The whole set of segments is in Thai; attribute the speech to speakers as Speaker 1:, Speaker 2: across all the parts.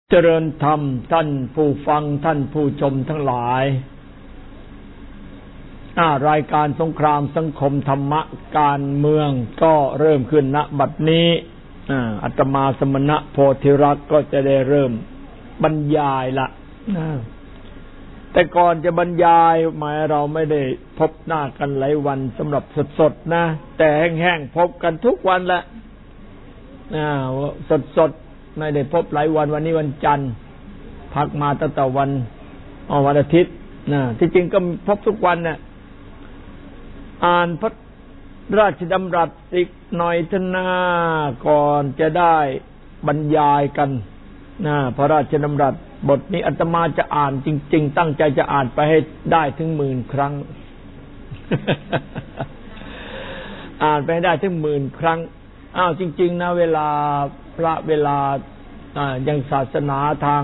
Speaker 1: เจริญธรรมท่านผู้ฟังท่านผู้ชมทั้งหลายรายการสงครามสังคมธรรมะการเมืองก็เริ่มขึ้นณบัดนี้อาตมาสมณะโพธิรักษ์ก็จะได้เริ่มบรรยายละแต่ก่อนจะบรรยายหมายเราไม่ได้พบหน้ากันหลายวันสำหรับสดๆนะแต่แห้งๆพบกันทุกวันละสดๆไม่ได้พบหลายวันวันนี้วันจันทร์พักมาตั้งแต่วันอาทิตย์ที่จริงก็พบทุกวันน่ะอ่านพระราชดำรัสอีกหน่อยเถอะนะก่อนจะได้บรรยายกันพระราชดำรัสบทนี้อาตมาจะอ่านจริงๆตั้งใจจะอ่านไปให้ได้ถึง10,000 ครั้ง อ่านไปให้ได้ถึง10,000 ครั้งจริงๆนะเวลาพระเวลาอย่างศาสนาทาง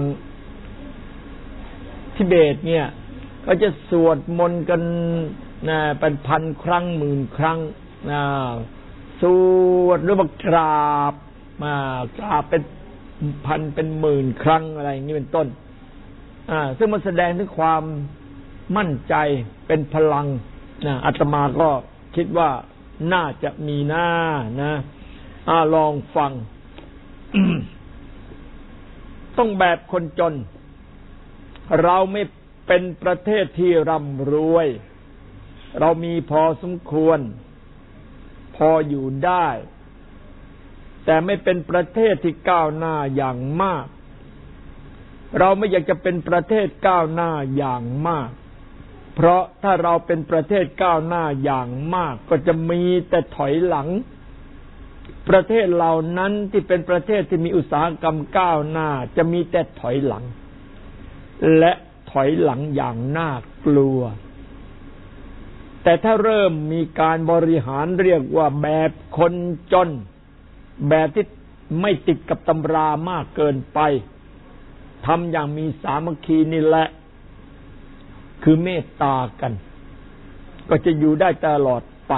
Speaker 1: ทิเบตเนี่ยก็จะสวดมนต์กันเป็นพันครั้ง10,000 ครั้งสวดหรือว่ากราบเป็นพันเป็น10,000 ครั้งอะไรอย่างนี้เป็นต้นซึ่งมันแสดงถึงความมั่นใจเป็นพลังอาตมาก็คิดว่าน่าจะมีหน้านะลองฟัง ต้องแบบคนจนเราไม่เป็นประเทศที่ร่ำรวยเรามีพอสมควรพออยู่ได้แต่ไม่เป็นประเทศที่ก้าวหน้าอย่างมากเราไม่อยากจะเป็นประเทศก้าวหน้าอย่างมากเพราะถ้าเราเป็นประเทศก้าวหน้าอย่างมากก็จะมีแต่ถอยหลังประเทศเหล่านั้นที่เป็นประเทศที่มีอุตสาหกรรมก้าวหน้าจะมีแต่ถอยหลังและถอยหลังอย่างน่ากลัวแต่ถ้าเริ่มมีการบริหารเรียกว่าแบบคนจนแบบที่ไม่ติดกับตำรามากเกินไปทำอย่างมีสามัคคีนี่แหละคือเมตตากันก็จะอยู่ได้ตลอดไป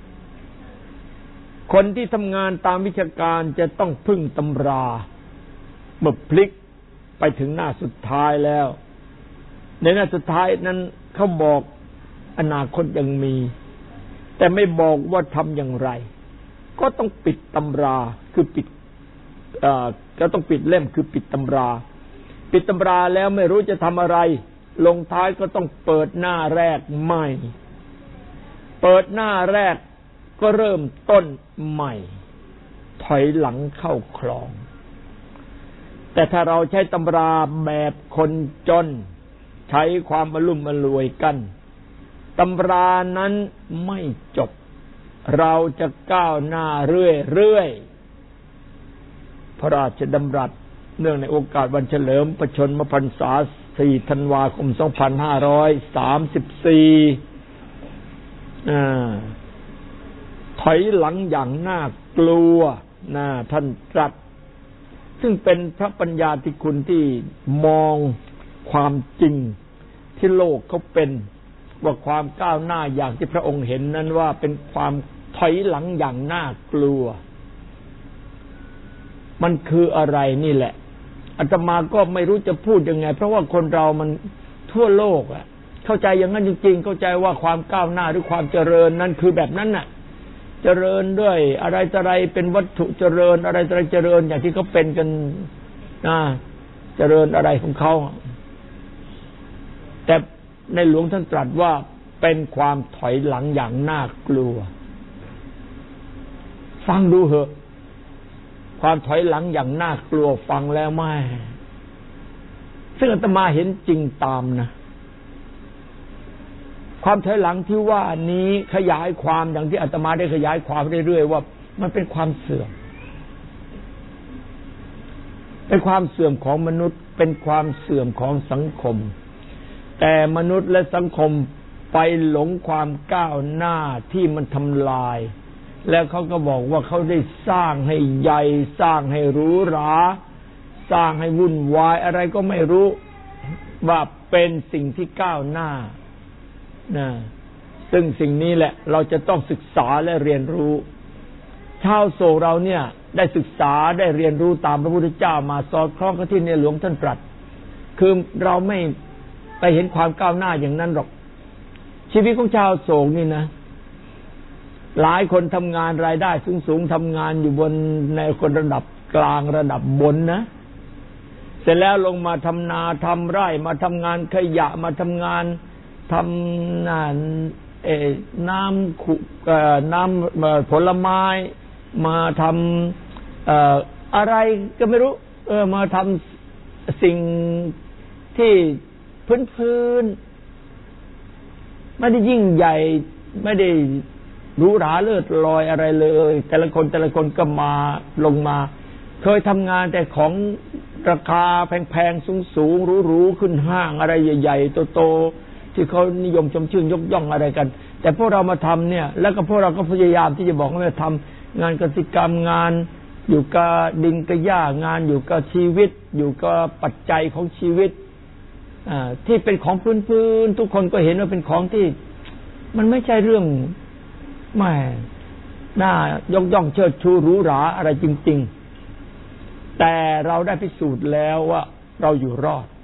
Speaker 1: คนที่ทำงานตามวิชาการจะต้องพึ่งตำราเมื่อพลิกไปถึงหน้าสุดท้ายแล้วในหน้าสุดท้ายนั้นเขาบอกอนาคตยังมีแต่ไม่บอกว่าทำอย่างไรก็ต้องปิดตำราคือปิดก็ต้องปิดเล่มคือปิดตำราปิดตำราแล้วไม่รู้จะทำอะไรลงท้ายก็ต้องเปิดหน้าแรกใหม่เปิดหน้าแรกก็เริ่มต้นใหม่ถอยหลังเข้าคลองแต่ถ้าเราใช้ตำราแบบคนจนใช้ความอลุ่มอล่วยกันตำรานั้นไม่จบเราจะก้าวหน้าเรื่อยๆพระราชดำรัสเนื่องในโอกาสวันเฉลิมพระชนมพรรษา4 ธันวาคม 2534ถอยหลังอย่างน่ากลัวท่านตรัสซึ่งเป็นพระปัญญาธิคุณที่มองความจริงที่โลกเขาเป็นว่าความก้าวหน้าอย่างที่พระองค์เห็นนั้นว่าเป็นความถอยหลังอย่างน่ากลัวมันคืออะไรนี่แหละอาตมาก็ไม่รู้จะพูดยังไงเพราะว่าคนเรามันทั่วโลกเข้าใจอย่างนั้นจริงๆเข้าใจว่าความก้าวหน้าหรือความเจริญนั้นคือแบบนั้นน่ะเจริญด้วยอะไรต่ออะไรเป็นวัตถุเจริญอะไรต่ออะไรเจริญอย่างที่เขาเป็นกันเจริญอะไรของเขาแต่ในหลวงท่านตรัสว่าเป็นความถอยหลังอย่างน่ากลัวฟังดูเหอะความถอยหลังอย่างน่ากลัวฟังแล้วไม่ซึ่งอาตมาเห็นจริงตามนะความถอยหลังที่ว่านี้ขยายความอย่างที่อาตมาได้ขยายความเรื่อยๆว่ามันเป็นความเสื่อมเป็นความเสื่อมของมนุษย์เป็นความเสื่อมของสังคมแต่มนุษย์และสังคมไปหลงความก้าวหน้าที่มันทำลายแล้วเขาก็บอกว่าเขาได้สร้างให้ใหญ่สร้างให้หรูหราสร้างให้วุ่นวายอะไรก็ไม่รู้ว่าเป็นสิ่งที่ก้าวหน้าซึ่งสิ่งนี้แหละเราจะต้องศึกษาและเรียนรู้ชาวโศกเราเนี่ยได้ศึกษาได้เรียนรู้ตามพระพุทธเจ้ามาสอดคล้องกับที่ในหลวงท่านตรัสคือเราไม่ไปเห็นความก้าวหน้าอย่างนั้นหรอกชีวิตของชาวโศกนี่นะหลายคนทำงานรายได้สูงๆทำงานอยู่บนในคนระดับกลางระดับบนนะเสร็จแล้วลงมาทำนาทำไร่มาทำงานขยะมาทำงานทำน้ำผลไม้มาทำอะไรก็ไม่รู้มาทำสิ่งที่พื้นๆไม่ได้ยิ่งใหญ่ไม่ได้หรูหราเลิศลอยอะไรเลยแต่ละคนก็มาลงมาเคยทำงานแต่ของราคาแพงๆสูงๆหรูๆขึ้นห้างอะไรใหญ่ๆโตๆที่เขานิยมชมชื่นยกย่องอะไรกันแต่พวกเรามาทำเนี่ยแล้วก็พวกเราก็พยายามที่จะบอกว่าทำงานกสิกรรมงานอยู่กับดินกับหญ้างานอยู่กับชีวิตอยู่กับปัจจัยของชีวิตที่เป็นของพื้นๆทุกคนก็เห็นว่าเป็นของที่มันไม่ใช่เรื่องไม่น่ายกย่องเชิดชูหรูหราอะไรจริงๆแต่เราได้พิสูจน์แล้วว่าเราอยู่รอด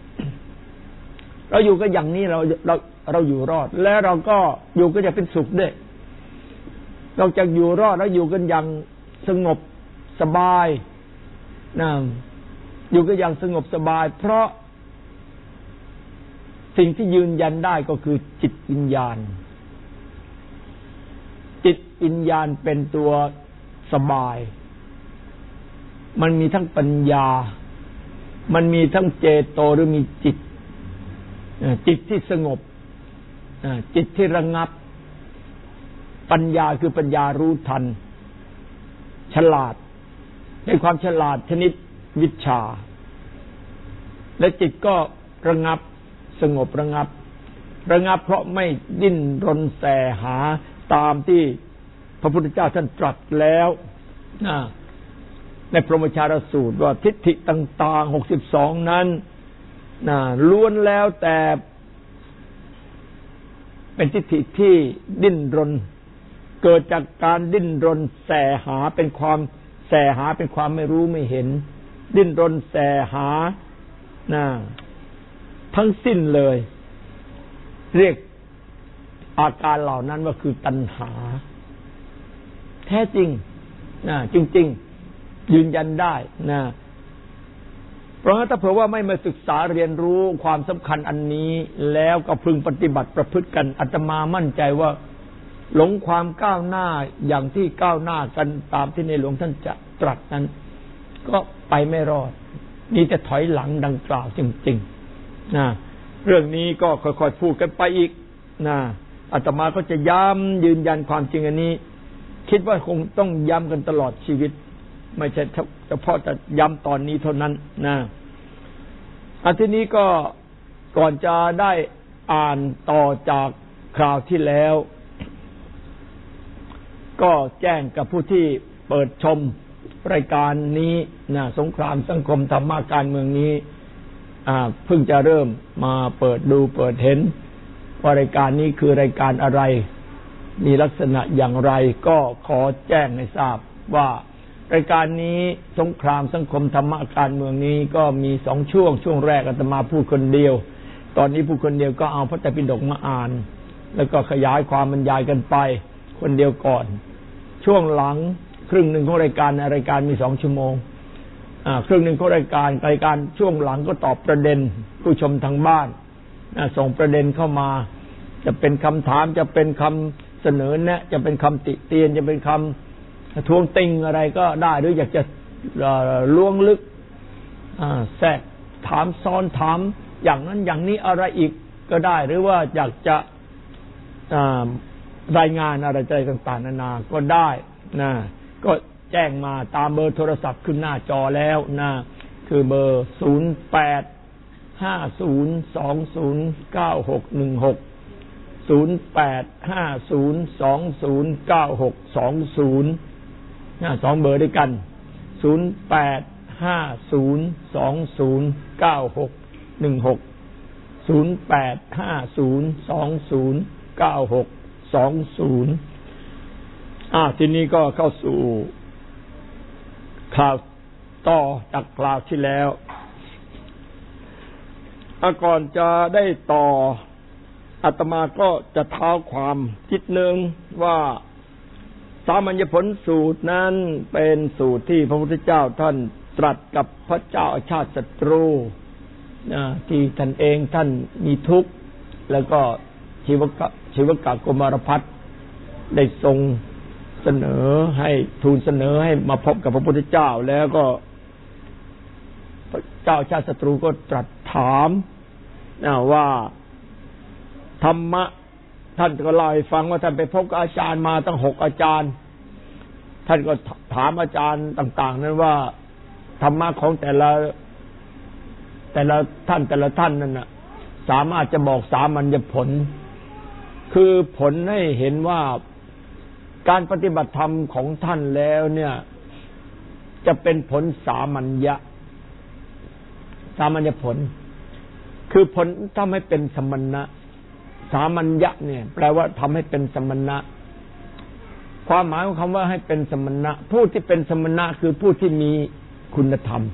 Speaker 1: เราอยู่กันอย่างนี้เราอยู่รอดและเราก็อยู่ก็จะเป็นสุขด้วยเราจะอยู่รอดแล้วอยู่กันอย่างสงบสบายนะอยู่กันอย่างสงบสบายเพราะสิ่งที่ยืนยันได้ก็คือจิตวิญญาณจิตวิญญาณเป็นตัวสบายมันมีทั้งปัญญามันมีทั้งเจโตหรือมีจิตที่สงบจิตที่ระงับปัญญาคือปัญญารู้ทันฉลาดในความฉลาดชนิดวิชาและจิตก็ระงับสงบระงับเพราะไม่ดิ้นรนแสหาตามที่พระพุทธเจ้าท่านตรัสแล้วในพรหมชาลสูตรว่าทิฏฐิต่างๆ62นั้นล้วนแล้วแต่เป็นทิฏฐิที่ดิ้นรนเกิดจากการดิ้นรนแสหาเป็นความไม่รู้ไม่เห็นดิ้นรนแสหาทั้งสิ้นเลยเรียกอาการเหล่านั้นว่าคือตัณหาแท้จริงจริงๆยืนยันได้เพราะถ้าเผื่อว่าไม่มาศึกษาเรียนรู้ความสำคัญอันนี้แล้วก็พึงปฏิบัติประพฤติกันอาตมามั่นใจว่าหลงความก้าวหน้าอย่างที่ก้าวหน้ากันตามที่ในหลวงท่านจะตรัสนั้นก็ไปไม่รอดนี่จะถอยหลังดังกล่าวจริงๆเรื่องนี้ก็ค่อยๆพูดกันไปอีกอาตมาก็จะย้ำยืนยันความจริงอันนี้คิดว่าคงต้องย้ำกันตลอดชีวิตไม่ใช่เฉพาะจะย้ำตอนนี้เท่านั้นอันที่นี้ก็ก่อนจะได้อ่านต่อจากคราวที่แล้วก็แจ้งกับผู้ที่เปิดชมรายการนี้สงครามสังคมธรรมะการเมืองนี้เพิ่งจะเริ่มมาเปิดดูเปิดเห็นว่ารายการนี้คือรายการอะไรมีลักษณะอย่างไรก็ขอแจ้งให้ทราบว่ารายการนี้สงครามสังคมธรรมะการเมืองนี้ก็มี2ช่วงแรกอาตมาพูดคนเดียวตอนนี้พูดคนเดียวก็เอาพระไตรปิฎกมาอ่านแล้วก็ขยายความบรรยายกันไปคนเดียวก่อนช่วงหลังครึ่งหนึ่งของรายการมี2ชั่วโมงครึ่งหนึ่งของรายการช่วงหลังก็ตอบประเด็นผู้ชมทางบ้านส่งประเด็นเข้ามาจะเป็นคำถามจะเป็นคำเสนอแนะจะเป็นคำติเตียนจะเป็นคำทวงติงอะไรก็ได้หรืออยากจะล้วงลึกแทรกถามซ้อนถามอย่างนั้นอย่างนี้อะไรอีกก็ได้หรือว่าอยากจะรายงานอะไรต่างๆนานาก็ได้ก็แจ้งมาตามเบอร์โทรศัพท์ขึ้นหน้าจอแล้วคือเบอร์0850209616 0850209620 2เบอร์ด้วยกัน0850209616 0850209620ทีนี้ก็เข้าสู่ข่าวต่อจากคราวที่แล้วก่อนจะได้ต่ออาตมาก็จะเท้าความนิดนึงว่าสามัญญผลสูตรนั้นเป็นสูตรที่พระพุทธเจ้าท่านตรัสกับพระเจ้าอาชาติศัตรูที่ท่านเองท่านมีทุกข์แล้วก็ชีวกะโกมารพัสได้ทรงเสนอให้ทูลเสนอให้มาพบกับพระพุทธเจ้าแล้วก็พระเจ้าอาชาติศัตรูก็ตรัสถามว่าธรรมะท่านก็เล่าให้ฟังว่าท่านไปพบกับอาจารย์มาตั้ง6อาจารย์ท่านก็ถามอาจารย์ต่างๆนั้นว่าธรรมะของแต่ละท่านนั่นน่ะสามารถจะบอกสามัญญผลคือผลให้เห็นว่าการปฏิบัติธรรมของท่านแล้วเนี่ยจะเป็นผลสามัญญผลคือผลทำให้เป็นสมณะสามัญญะเนี่ยแปลว่าทำให้เป็นสมณะความหมายของคำว่าให้เป็นสมณะผู้ที่เป็นสมณะคือผู้ที่มีคุณธรรม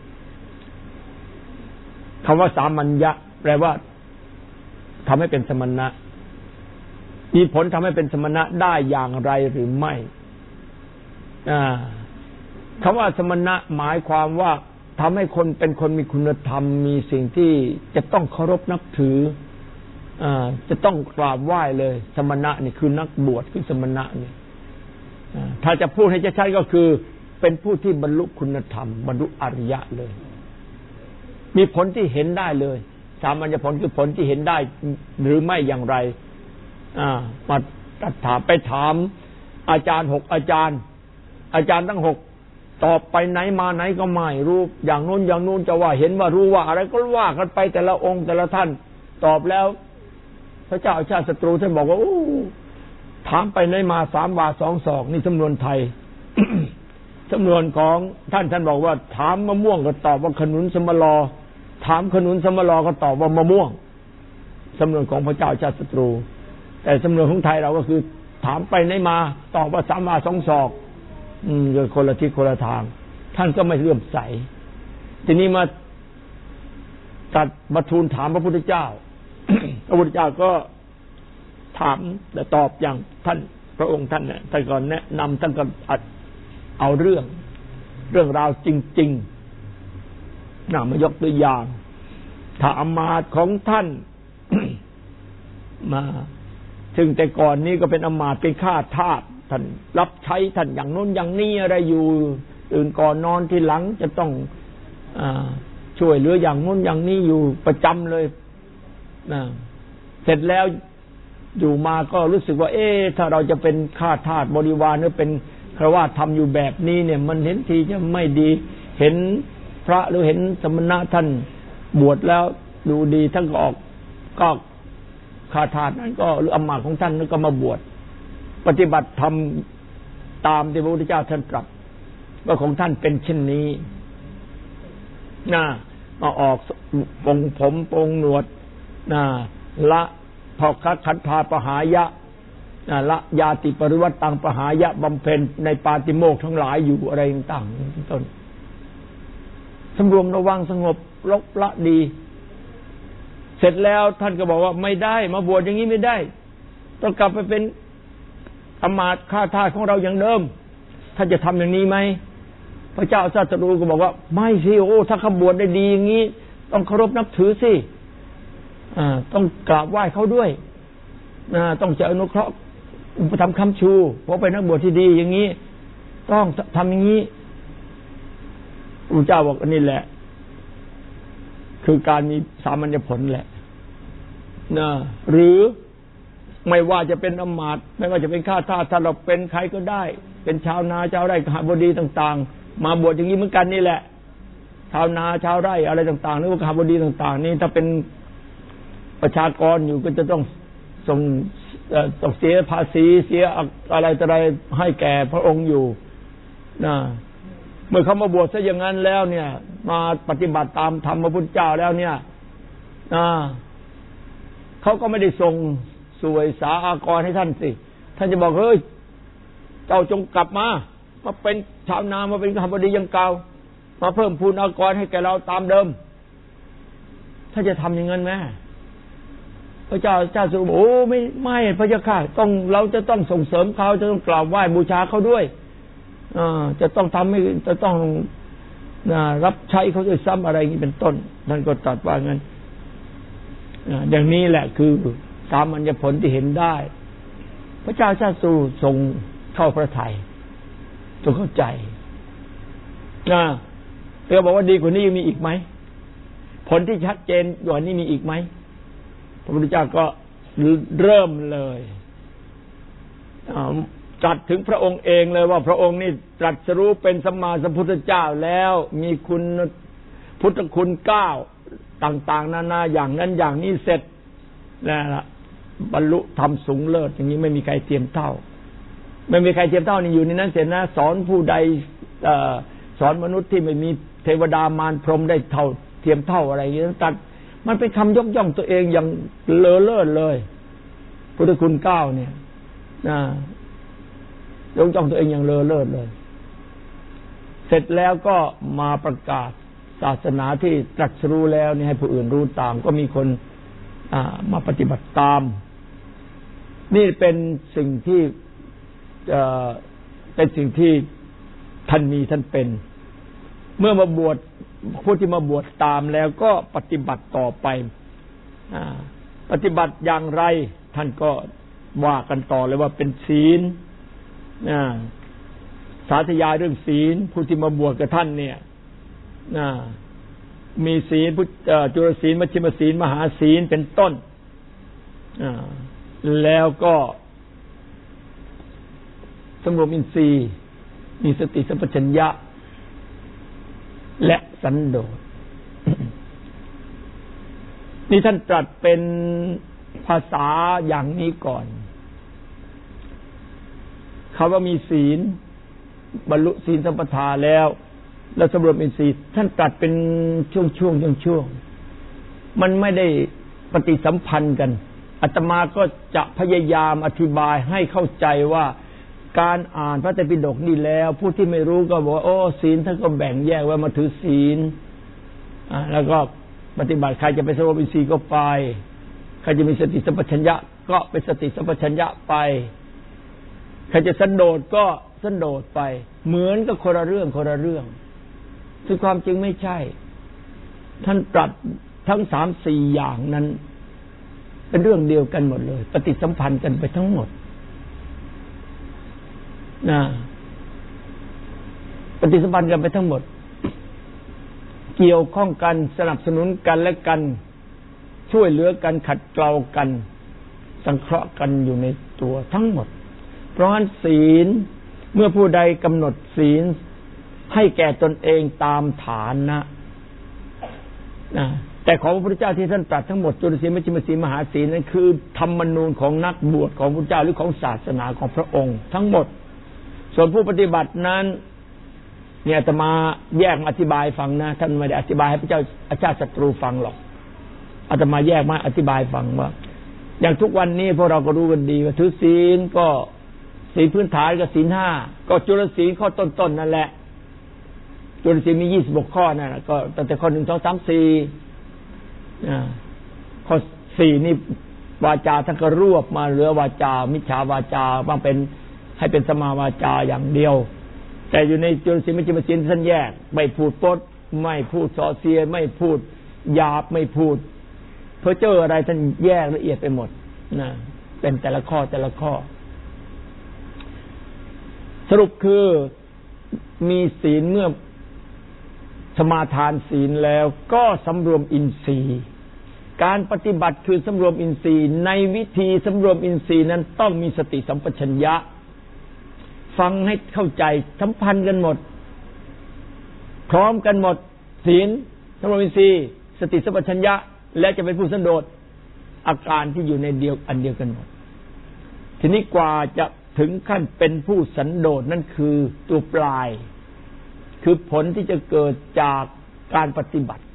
Speaker 1: คำว่าสามัญญะแปลว่าทำให้เป็นสมณะมีผลทำให้เป็นสมณะได้อย่างไรหรือไม่คำว่าสมณะหมายความว่าทำให้คนเป็นคนมีคุณธรรมมีสิ่งที่จะต้องเคารพนับถือจะต้องกราบไหว้เลยสมณะนี่คือนักบวชคือสมณะนี่ถ้าจะพูดให้ชัดๆก็คือเป็นผู้ที่บรรลุคุณธรรมบรรลุอริยะเลยมีผลที่เห็นได้เลยสามัญญผลคือผลที่เห็นได้หรือไม่อย่างไรมาถามไปถามอาจารย์6อาจารย์ทั้ง6ตอบไปไหนมาไหนก็ไม่รู้อย่างนู้นอย่างนู้นจะว่าเห็นว่ารู้ว่าอะไรก็ว่ากันไปแต่ละองค์แต่ละท่านตอบแล้วพระเจ้าอาชาติศัตรูท่านบอกว่าถามไปไหนมา3 วา 2 ศอกนี่สำนวนไทย สำนวนของท่านบอกว่าถามมะม่วงก็ตอบว่าขนุนสมลอถามขนุนสมลอก็ตอบว่ามะม่วงสำนวนของพระเจ้าอาชาติศัตรูแต่สำนวนของไทยเราก็คือถามไปไหนมาตอบว่า3 วา 2 ศอกโดยคนละทิศคนละทางท่านก็ไม่เลื่อมใสทีนี้มาทูลถามพระพุทธเจ้า พระพุทธเจ้าก็ถามแต่ตอบอย่างท่านพระองค์ท่านเนี่ยท่านก็แนะนำท่านก็เอาเรื่องราวจริงๆมายกตัวอย่างถ้าอมาตย์ของท่าน มาซึ่งแต่ก่อนนี้ก็เป็นอมาตย์เป็นข้าทาสท่านรับใช้ท่านอย่างโน้นอย่างนี้อะไรอยู่ตื่นก่อนนอนทีหลังจะต้องช่วยเหลืออย่างโน้นอย่างนี้อยู่ประจำเลยเสร็จแล้วอยู่มาก็รู้สึกว่าถ้าเราจะเป็นข้าทาสบริวารหรือเป็นฆราวาสทำอยู่แบบนี้เนี่ยมันเห็นทีจะไม่ดีเห็นพระหรือเห็นสมณะท่านบวชแล้วดูดีท่านก็ออกก็ข้าทาสนั้นก็หรืออำมาตย์ของท่านนั้นก็มาบวชปฏิบัติธรรมตามที่พระพุทธเจ้าท่านตรัสว่าของท่านเป็นเช่นนี้มาออกปรงผมปรงหนวดละภคขันธาปหายะละยาติปริวัตตังปหายะบำเพ็ญในปาติโมกข์ทั้งหลายอยู่อะไรต่างๆต้นสำรวมระวังสงบลบละดีเสร็จแล้วท่านก็บอกว่าไม่ได้มาบวชอย่างนี้ไม่ได้ต้องกลับไปเป็นอมาตย์ข้าทาสของเราอย่างเดิมท่านจะทำอย่างนี้ไหมพระเจ้าอาชาติศัตรูก็บอกว่าไม่สิถ้าเขาบวชได้ดีอย่างนี้ต้องเคารพนับถือสิต้องกราบไหว้เขาด้วยต้องจะอนุเคราะห์อุปถัมภ์ค้ำชูเพราะเป็นนักบวชที่ดีอย่างนี้ต้องทำอย่างนี้พระเจ้าบอกอันนี้แหละคือการมีสามัญญผลแหละหรือไม่ว่าจะเป็นอมาตย์ไม่ว่าจะเป็นข้าทาสถ้าเราเป็นใครก็ได้เป็นชาวนาชาวไร่ข้าบดีต่างๆมาบวชอย่างนี้เหมือนกันนี่แหละชาวนาชาวไร่อะไรต่างๆหรือว่าข้าบดีต่างๆนี่ถ้าเป็นประชากรอยู่ก็จะต้องต้องเสียภาษีเสียอะไรต่ออะไรให้แก่พระองค์อยู่เมื่อเขามาบวชซะอย่างนั้นแล้วเนี่ยมาปฏิบัติตามธรรมพระพุทธเจ้าแล้วเนี่ยเขาก็ไม่ได้ส่งสวยสาอากรให้ท่านสิท่านจะบอกเฮ้ยเจ้าจงกลับมามาเป็นชาวนามาเป็นข้าบดีอย่างเก่ามาเพิ่มพูนอากรให้แก่เราตามเดิมถ้าจะทำอย่างนั้นไหมพระเจ้าสุโอ้ไม่พระเจ้าค่ะเราจะต้องส่งเสริมเขาจะต้องกราบไหว้บูชาเขาด้วยจะต้องทำให้จะต้องรับใช้เขาด้วยซ้ำอะไรอย่างนี้เป็นต้นท่านก็ตรัสว่างั้นอย่างนี้แหละคือสามัญญผลที่เห็นได้พระเจ้าชาติสูทรงเข้าพระทัยทรงเข้าใจเรียกบอกว่าดีกว่านี้ยังมีอีกไหมผลที่ชัดเจนกว่านี้มีอีกไหมพระพุทธเจ้าก็เริ่มเลยตรัสถึงพระองค์เองเลยว่าพระองค์นี่ตรัสรู้เป็นสัมมาสัมพุทธเจ้าแล้วมีคุณพุทธคุณ9ต่างๆนานาอย่างนั้นอย่างนี้เสร็จแล้วบรรลุธรรมสูงเลิศอย่างนี้ไม่มีใครเทียมเท่าไม่มีใครเทียมเท่านี่อยู่ในนั้นเสร็จนะสอนผู้ใดสอนมนุษย์ที่ไม่มีเทวดามารพรหมได้เท่าเทียมเท่าอะไรอย่างนี้ตัดมันเป็นคำยกย่องตัวเองอย่างเลอเลิศเลยพุทธคุณ9เนี่ยยกย่องตัวเองอย่างเลอเลิศเลยเสร็จแล้วก็มาประกาศศาสนาที่ตรัสรู้แล้วนี่ให้ผู้อื่นรู้ตามก็มีคนมาปฏิบัติตามนี่เป็นสิ่งที่ท่านมีท่านเป็นเมื่อมาบวชผู้ที่มาบวชตามแล้วก็ปฏิบัติต่อไปปฏิบัติอย่างไรท่านก็ว่ากันต่อเลยว่าเป็นศีลสาธยายเรื่องศีลผู้ที่มาบวชกับท่านเนี่ยมีศีลจุลศีลมัชฌิมศีลมหาศีลเป็นต้นแล้วก็สำรวมอินทรีย์มีสติสัมปชัญญะและสันโดษ นี่ท่านตรัสเป็นภาษาอย่างนี้ก่อนคำว่ามีศีลบรรลุศีลสัมปทาแล้วสำรวมอินทรีย์ท่านตรัสเป็นช่วงมันไม่ได้ปฏิสัมพันธ์กันอาตมาก็จะพยายามอธิบายให้เข้าใจว่าการอ่านพระไตรปิฎกนี่แล้วผู้ที่ไม่รู้ก็บอกว่าโอ้ศีลท่านก็แบ่งแยกไว้มาถือศีลแล้วก็ปฏิบัติใครจะไปสำรวมอินทรีย์ก็ไปใครจะมีสติสัมปชัญญะก็เป็นสติสัมปชัญญะไปใครจะสันโดษก็สันโดษไปเหมือนกับคนละเรื่องซึ่งความจริงไม่ใช่ท่านตรัสทั้ง3-4อย่างนั้นเป็นเรื่องเดียวกันหมดเลยปฏิสัมพันธ์กันไปทั้งหมดปฏิสัมพันธ์กันไปทั้งหมดเกี่ยวข้องกันสนับสนุนกันและกันช่วยเหลือกันขัดเกลากันสังเคราะห์กันอยู่ในตัวทั้งหมดเพราะฉะนั้นศีลเมื่อผู้ใดกำหนดศีลให้แก่ตนเองตามฐานะแต่ของพระพุทธเจ้าที่ท่านตรัสทั้งหมดจุลศีลมัชฌิมศีลมหาศีลนั้นคือธรรมนูญของนักบวชของพระพุทธเจ้าหรือของศาสนาของพระองค์ทั้งหมดส่วนผู้ปฏิบัตินั้นเนี่ยอาตมาแยกอธิบายฟังนะท่านไม่ได้อธิบายให้พระเจ้าอาชาติศัตรูฟังหรอกอาตมาแยกมาอธิบายฟังว่าอย่างทุกวันนี้พวกเราก็รู้กันดีว่าถือศีลก็ศีลพื้นฐานกับศีล5ก็จุลศีลข้อต้นๆนั่นแหละจุลศีลมี26ข้อนั่นก็ตั้งแต่ข้อ1 2 3 4ข้อ4นี่วาจาท่านก็รวบมาเหลือวาจามิจฉาวาจาบ้างเป็นให้เป็นสมาวาจาอย่างเดียวแต่อยู่ในจุลศีลมัชฌิมศีลท่านแยกไม่พูดปดไม่พูดส่อเสียดไม่พูดหยาบไม่พูดเพ้อเจ้ออะไรท่านแยกละเอียดไปหมดนะเป็นแต่ละข้อสรุปคือมีศีลเมื่อสมาทานศีลแล้วก็สำรวมอินทรีย์การปฏิบัติคือสำรวมอินทรีย์ในวิธีสำรวมอินทรีย์นั้นต้องมีสติสัมปชัญญะฟังให้เข้าใจสัมพันธ์กันหมดพร้อมกันหมดศีลสำรวมอินทรีย์สติสัมปชัญญะและจะเป็นผู้สันโดษอาการที่อยู่ในอันเดียวกันหมดทีนี้กว่าจะถึงขั้นเป็นผู้สันโดษนั่นคือตัวปลายคือผลที่จะเกิดจากการปฏิบัติ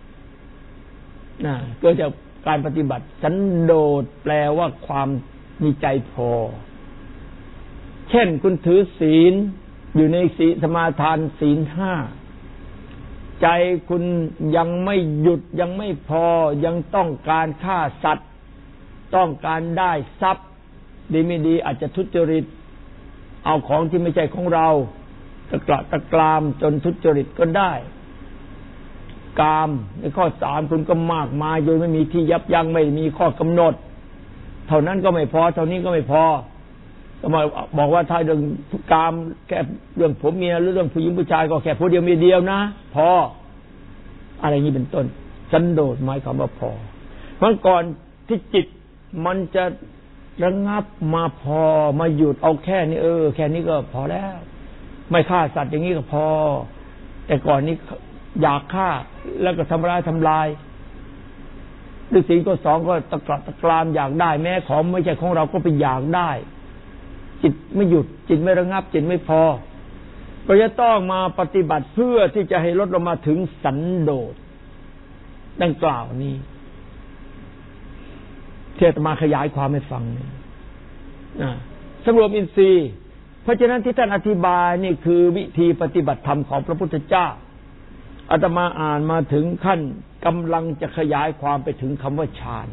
Speaker 1: เกิดจากการปฏิบัติสันโดษแปลว่าความมีใจพอเช่นคุณถือศีลอยู่ในศีลสมาทานศีลห้าใจคุณยังไม่หยุดยังไม่พอยังต้องการฆ่าสัตว์ต้องการได้ทรัพย์ดีไม่ดีอาจจะทุจริตเอาของที่ไม่ใช่ของเราตะกละตะกรามจนทุจริตก็ได้กามในข้อ3คุณก็มากมายโดยไม่มีที่ยับยั้งไม่มีข้อกำหนดเท่านั้นก็ไม่พอเท่านี้ก็ไม่พอก็มาบอกว่าถ้าเรื่องกามแค่เรื่องผัวเมียหรือเรื่องผู้หญิงผู้ชายก็แค่ผู้เดียวมีเดียวนะพออะไรนี้เป็นต้นสันโดษหมายความว่าพอเพราะก่อนที่จิตมันจะระงับมาพอมาหยุดเอาแค่นี้แค่นี้ก็พอแล้วไม่ฆ่าสัตว์อย่างนี้ก็พอแต่ก่อนนี้อยากฆ่าแล้วก็ทำร้ายทำลายด้วยศีลข้อ2ก็ตะกละตะกรามอยากได้แม้ของไม่ใช่ของเราก็ไปอยากได้จิตไม่หยุดจิตไม่ระงับจิตไม่พอก็จะต้องมาปฏิบัติเพื่อที่จะให้ลดลงมาถึงสันโดษดังกล่าวนี้ที่อาตมาขยายความให้ฟังสำรวมอินทรีย์เพราะฉะนั้นที่ท่านอธิบายนี่คือวิธีปฏิบัติธรรมของพระพุทธเจ้าอาตมาอ่านมาถึงขั้นกำลังจะขยายความไปถึงคำว่าฌาน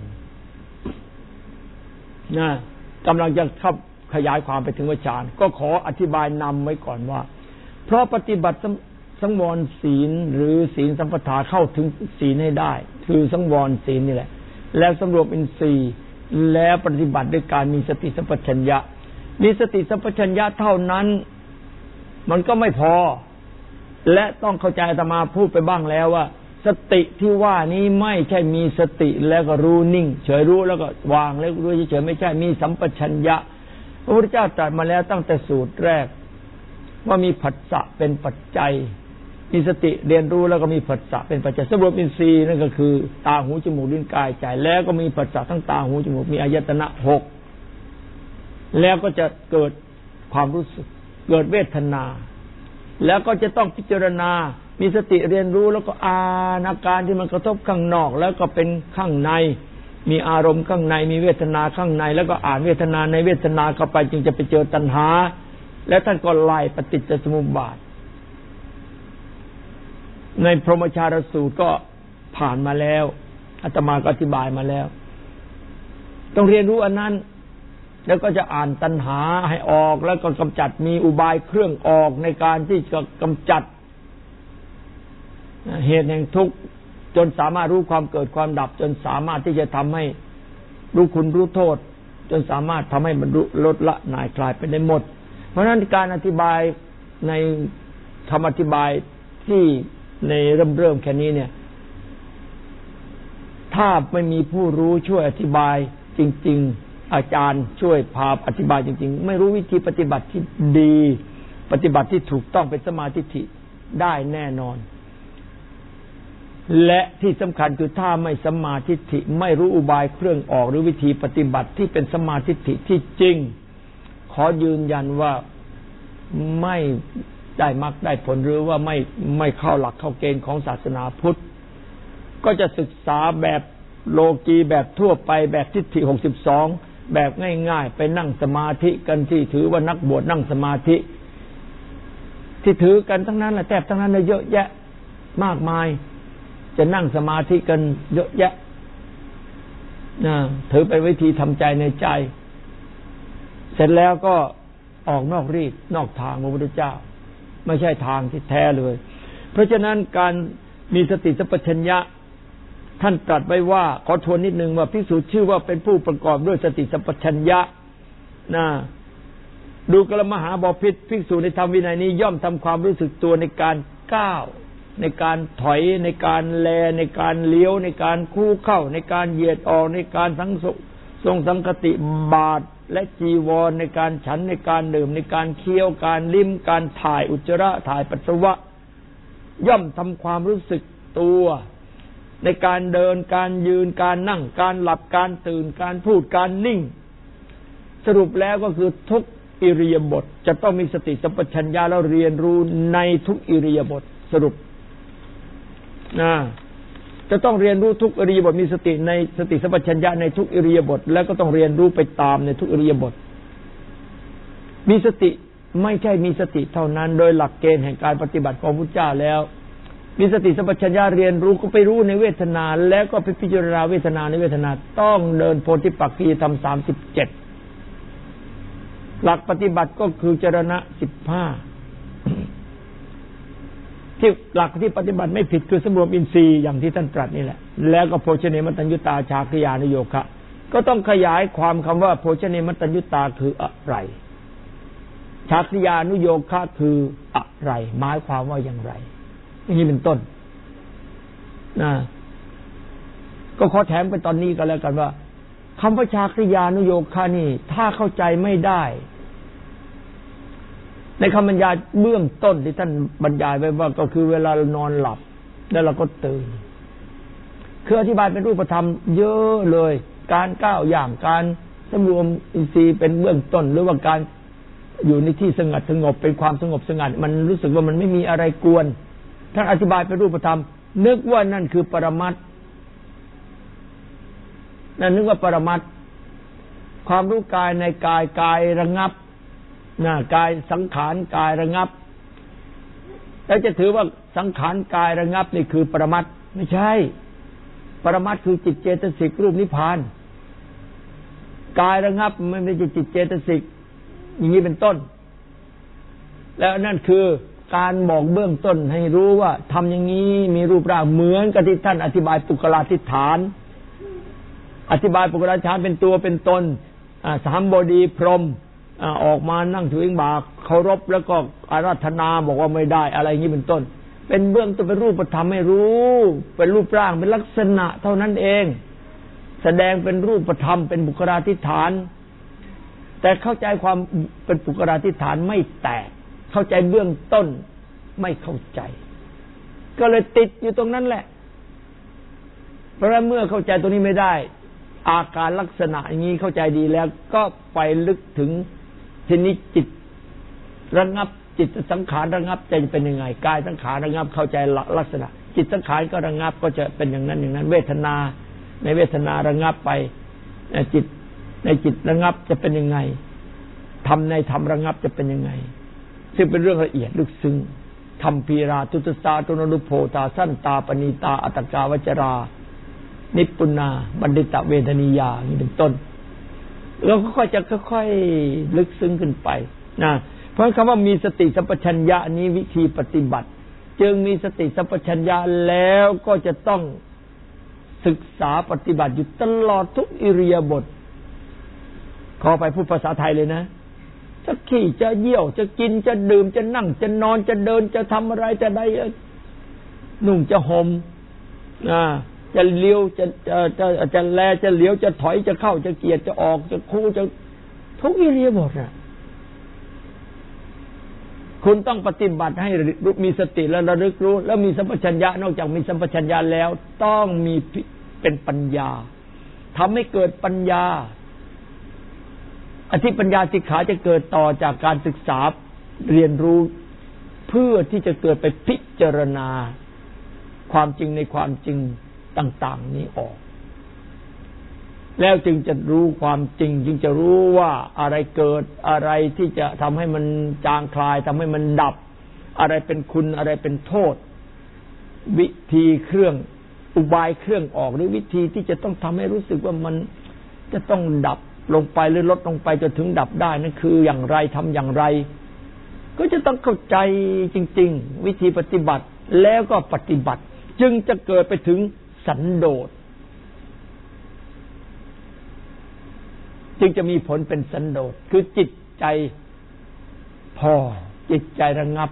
Speaker 1: กำลังจะขยายความไปถึงว่าฌานก็ขออธิบายนำไว้ก่อนว่าเพราะปฏิบัติสังวรศีลหรือศีลสัมปทาเข้าถึงศีลให้ได้คือสังวรศีลนี่แหละแล้วสำรวมอินทรีย์แล้วปฏิบัติด้วยการมีสติสัมปชัญญะมีสติสัมปชัญญะเท่านั้นมันก็ไม่พอและต้องเข้าใจอาตมาพูดไปบ้างแล้วว่าสติที่ว่านี้ไม่ใช่มีสติแล้วก็รู้นิ่งเฉยรู้แล้วก็วางแล้วรู้เฉยไม่ใช่มีสัมปชัญญะพระพุทธเจ้าตรัสมาแล้วตั้งแต่สูตรแรกว่ามีผัสสะเป็นปัจจัยมีสติเรียนรู้แล้วก็มีผัสสะเป็นปัจจัยสำรวมอินทรีย์นั่นก็คือตาหูจมูกลิ้นกายใจแล้วก็มีผัสสะทั้งตาหูจมูกมีอายตนะ6แล้วก็จะเกิดความรู้สึกเกิดเวทนาแล้วก็จะต้องพิจารณามีสติเรียนรู้แล้วก็อ่านอาการที่มันกระทบข้างนอกแล้วก็เป็นข้างในมีอารมณ์ข้างในมีเวทนาข้างในแล้วก็อ่านเวทนาในเวทนาเข้าไปจึงจะไปเจอตัณหาและท่านก็ไล่ปฏิจจสมุปบาทในพรหมชาลสูตรก็ผ่านมาแล้วอาตมาก็อธิบายมาแล้วต้องเรียนรู้อันนั้นแล้วก็จะอ่านตัณหาให้ออกแล้วก็กำจัดมีอุบายเครื่องออกในการที่จะกำจัดเหตุแห่งทุกข์จนสามารถรู้ความเกิดความดับจนสามารถที่จะทำให้รู้คุณรู้โทษจนสามารถทำให้บรรลุลดละหน่ายคลายไปได้หมดเพราะฉะนั้นการอธิบายในคำอธิบายที่ในเริ่มแค่นี้เนี่ยถ้าไม่มีผู้รู้ช่วยอธิบายจริงๆอาจารย์ช่วยพาอธิบายจริงๆไม่รู้วิธีปฏิบัติที่ดีปฏิบัติที่ถูกต้องเป็นสมาธิได้แน่นอนและที่สำคัญคือถ้าไม่สัมมาทิฏฐิไม่รู้อุบายเครื่องออกหรือวิธีปฏิบัติที่เป็นสัมมาทิฏฐิที่จริงขอยืนยันว่าไม่ได้มรรคได้ผลหรือว่าไม่เข้าหลักเข้าเกณฑ์ของศาสนาพุทธก็จะศึกษาแบบโลกีแบบทั่วไปแบบทิฏฐิ62แบบง่ายๆไปนั่งสมาธิกันที่ถือว่านักบวชนั่งสมาธิที่ถือกันทั้งนั้นแหละแทบทั้งนั้นเลยเยอะแยะมากมายจะนั่งสมาธิกันเยอะแยะถือเป็นวิธีทำใจในใจเสร็จแล้วก็ออกนอกรีดนอกทางพระพุทธเจ้าไม่ใช่ทางที่แท้เลยเพราะฉะนั้นการมีสติสัมปชัญญะท่านตรัสไว้ว่าขอทวนนิดนึงว่าภิกษุชื่อว่าเป็นผู้ประกอบด้วยสติสัมปชัญญะดูกรมหาบพิตรภิกษุในธรรมวินัยนี้ย่อมทำความรู้สึกตัวในการก้าวในการถอยในการแลในการเลี้ยวในการคู่เข้าในการเหยียดออกในการทรงสังคติบาตรและจีวรในการฉันในการดื่มในการเคี้ยวการลิ้มการถ่ายอุจจาระถ่ายปัสสาวะย่อมทำความรู้สึกตัวในการเดินการยืนการนั่งการหลับการตื่นการพูดการนิ่งสรุปแล้วก็คือทุกอิริยาบถจะต้องมีสติสัมปชัญญะแล้วเรียนรู้ในทุกอิริยาบถสรุปจะต้องเรียนรู้ทุกอิริยาบถมีสติในสติสัมปชัญญะในทุกอิริยาบถแล้วก็ต้องเรียนรู้ไปตามในทุกอิริยาบถมีสติไม่ใช่มีสติเท่านั้นโดยหลักเกณฑ์แห่งการปฏิบัติของพระพุทธเจ้าแล้วมีสติสัมปชัญญะเรียนรู้ก็ไปรู้ในเวทนาแล้วก็ไปพิจารณาเวทนาในเวทนาต้องเดินโพธิปักขิยธรรม37หลักปฏิบัติก็คือจรณะ15ที่หลักที่ปฏิบัติไม่ผิดคือสำรวมอินทรีย์อย่างที่ท่านตรัสนี่แหละแล้วก็โภชเนมัตตัญญุตาชาคริยานุโยคะก็ต้องขยายความคำว่าโภชเนมัตตัญญุตาคืออะไรชาคริยานุโยคะคืออะไรหมายความว่าอย่างไรอย่างนี้เป็นต้นนะก็ขอแถมไปตอนนี้ก็แล้วกันว่าคำว่าชาคริยานุโยคะนี่ถ้าเข้าใจไม่ได้ในคำบรรยายเบื้องต้นที่ท่านบรรยายไว้ว่าก็คือเวลาเรานอนหลับแล้วเราก็ตื่นคืออธิบายเป็นรูปธรรมเยอะเลยการก้าวอย่างการสำรวมอินทรีย์เป็นเบื้องต้นหรือว่าการอยู่ในที่สงบเป็นความสงบสงัดมันรู้สึกว่ามันไม่มีอะไรกวนท่านอธิบายเป็นรูปธรรมนึกว่านั่นคือปรมัตถ์นั่นนึกว่าปรมัตถ์ความรู้กายในกายกายระงับกายสังขารกายระงับแล้วจะถือว่าสังขารกายระงับนี่คือปรมัตถ์ไม่ใช่ปรมัตถ์คือจิตเจตสิกรูปนิพพานกายระงับไม่ใช่จิตเจตสิกอย่างนี้เป็นต้นแล้วนั่นคือการบอกเบื้องต้นให้รู้ว่าทำอย่างนี้มีรูปร่างเหมือนกับที่ท่านอธิบายปุกลาธิฐานอธิบายปุกลาธิฐานเป็นตัวเป็นตนสามบดีพรหมออกมานั่งถืออิงบาเคารพแล้วก็อาราธนาบอกว่าไม่ได้อะไรอย่างนี้เป็นต้นเป็นเบื้องต้นเป็นรูปธรรมให้รู้เป็นรูปร่างเป็นลักษณะเท่านั้นเองแสดงเป็นรูปธรรมเป็นปุกลาธิฐานแต่เข้าใจความเป็นปุกลาธิฐานไม่แตกเข้าใจเบื้องต้นไม่เข้าใจก็เลยติดอยู่ตรงนั้นแหละเพราะฉะนั้นเมื่อเข้าใจตรงนี้ไม่ได้อาการลักษณะอย่างนี้เข้าใจดีแล้วก็ไปลึกถึงทีนี้จิตระงับจิตสังขารระงับจะเป็นยังไงกายสังขารระงับเข้าใจลักษณะจิตสังขารก็ระงับก็จะเป็นอย่างนั้นอย่างนั้นเวทนาในเวทนาระงับไปจิตในจิตระงับจะเป็นยังไงธรรมในธรรมระงับจะเป็นยังไงซึ่งเป็นเรื่องละเอียดลึกซึ้งธรรมพีราทุตสาตุนรุโพตาสั้นตาปณีตาอัตตกาวจรานิปุนาบัณฑิตเวทนียานี่เป็นต้นเราก็จะค่อยๆลึกซึ้งขึ้นไปนะเพราะคำว่ามีสติสัมปชัญญะนี้วิธีปฏิบัติจึงมีสติสัมปชัญญะแล้วก็จะต้องศึกษาปฏิบัติอยู่ตลอดทุกอิริยาบถขอไปพูดภาษาไทยเลยนะจะขี่จะเยี่ยวจะกินจะดื่มจะนั่งจะนอนจะเดินจะทำอะไรจะได้นุ่งจะห่มจะเลี้ยวจะแลจะเลี้ยวจะถอยจะเข้าจะเกียร์จะออกจะคู่จะทุกอิริยาบถน่ะคุณต้องปฏิบัติให้มีสติและระลึกรู้แล้วมีสัมปชัญญะนอกจากมีสัมปชัญญะแล้วต้องมีเป็นปัญญาทำให้เกิดปัญญาอธิปัญญาสิกขาจะเกิดต่อจากการศึกษาเรียนรู้เพื่อที่จะเกิดไปพิจารณาความจริงในความจริงต่างๆนี้ออกแล้วจึงจะรู้ความจริงจึงจะรู้ว่าอะไรเกิดอะไรที่จะทำให้มันจางคลายทำให้มันดับอะไรเป็นคุณอะไรเป็นโทษวิธีเครื่องอุบายเครื่องออกหรือวิธีที่จะต้องทำให้รู้สึกว่ามันจะต้องดับลงไปหรือลดลงไปจนถึงดับได้นั่นคืออย่างไรทำอย่างไรก็จะต้องเข้าใจจริงๆวิธีปฏิบัติแล้วก็ปฏิบัติจึงจะเกิดไปถึงสันโดษจึงจะมีผลเป็นสันโดษคือจิตใจพอจิตใจระงับ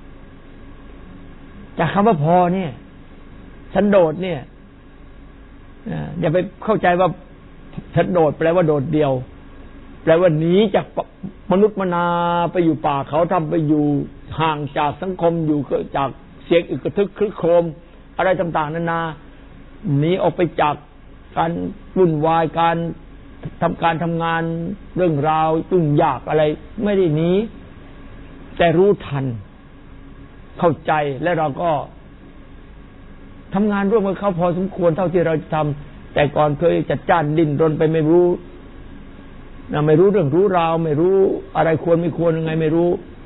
Speaker 1: จากคำว่าพอเนี่ยสันโดษเนี่ยอย่าไปเข้าใจว่าสันโดษแปลว่าโดดเดี่ยวแปลว่าหนีจากมนุษย์มนาไปอยู่ป่าเขาทำไปอยู่ห่างจากสังคมอยู่จากเสียงอึกกระทึกครึกโครมอะไรต่างๆนานาหนีออกไปจากการวุ่นวายการทำงานเรื่องราวยุ่งยากอะไรไม่ได้หนีแต่รู้ทันเข้าใจและเราก็ทำงานร่วมกับเขาพอสมควรเท่าที่เราจะทำแต่ก่อนเคยจัดจ้านดิ้นรนไปไม่รู้เรื่องรู้ราวไม่รู้อะไรควรไม่ควรยังไงไม่รู้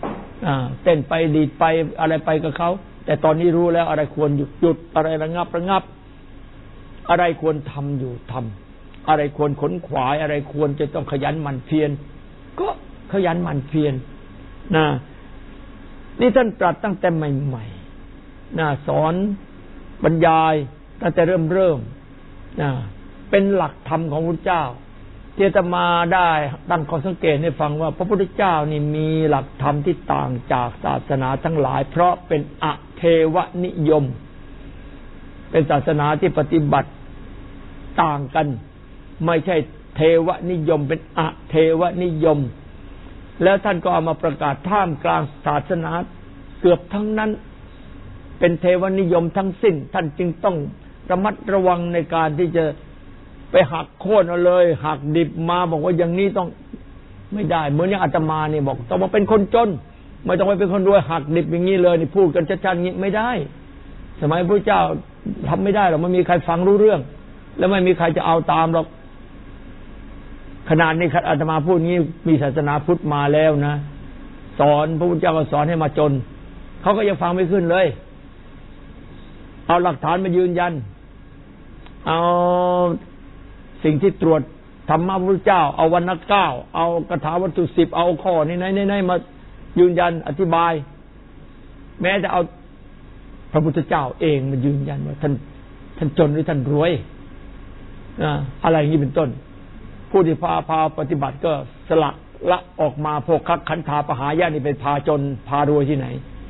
Speaker 1: เต้นไปดีดไปอะไรไปกับเขาแต่ตอนนี้รู้แล้วอะไรควรหยุดอะไรระงับอะไรควรทำอยู่ทำอะไรควรขนขวายอะไรควรจะต้องขยันหมั่นเพียรก็ขยันหมั่นเพียรนะนี่ท่านตรัสตั้งแต่ใหม่ๆนะสอนบรรยายตั้งแต่เริ่มนะเป็นหลักธรรมของพระเจ้าที่อาตมาได้ตั้งข้อสังเกตให้ฟังว่าพระพุทธเจ้านี่มีหลักธรรมที่ต่างจากศาสนาทั้งหลายเพราะเป็นอเทวนิยมเป็นศาสนาที่ปฏิบัติต่างกันไม่ใช่เทวนิยมเป็นอเทวนิยมแล้วท่านก็เอามาประกาศท่ามกลางศาสนาเกือบทั้งนั้นเป็นเทวนิยมทั้งสิ้นท่านจึงต้องระมัดระวังในการที่จะไปหักโค่นเอาเลยหักดิบมาบอกว่าอย่างนี้ต้องไม่ได้เหมือนอย่างอาตมาเนี่ยบอกต้องมาเป็นคนจนไม่ต้องไปเป็นคนรวยหักดิบอย่างนี้เลยนี่พูดกันชัดๆอย่างนี้ไม่ได้สมัยพระเจ้าทำไม่ได้หรอกไม่มีใครฟังรู้เรื่องแล้วไม่มีใครจะเอาตามหรอกขนาดนี้อาตมาพูดงี้มีศาสนาพุทธมาแล้วนะสอนพระพุทธเจ้าก็สอนให้มาจนเขาก็ยังฟังไม่ขึ้นเลยเอาหลักฐานมายืนยันเอาสิ่งที่ตรวจธรรมะพระพุทธเจ้าเอาวรรณะ9เอาคาถาวัตถุ10เอาข้อนี้ไหนมายืนยันอธิบายแม้จะเอาพระพุทธเจ้าเองมายืนยันว่าท่านจนหรือท่านรวยอะไรอย่างนี้เป็นต้นผู้ที่พาปฏิบัติก็สละละออกมาโภคขันธาปหายะนี่เป็นพาจนพารวยที่ไหน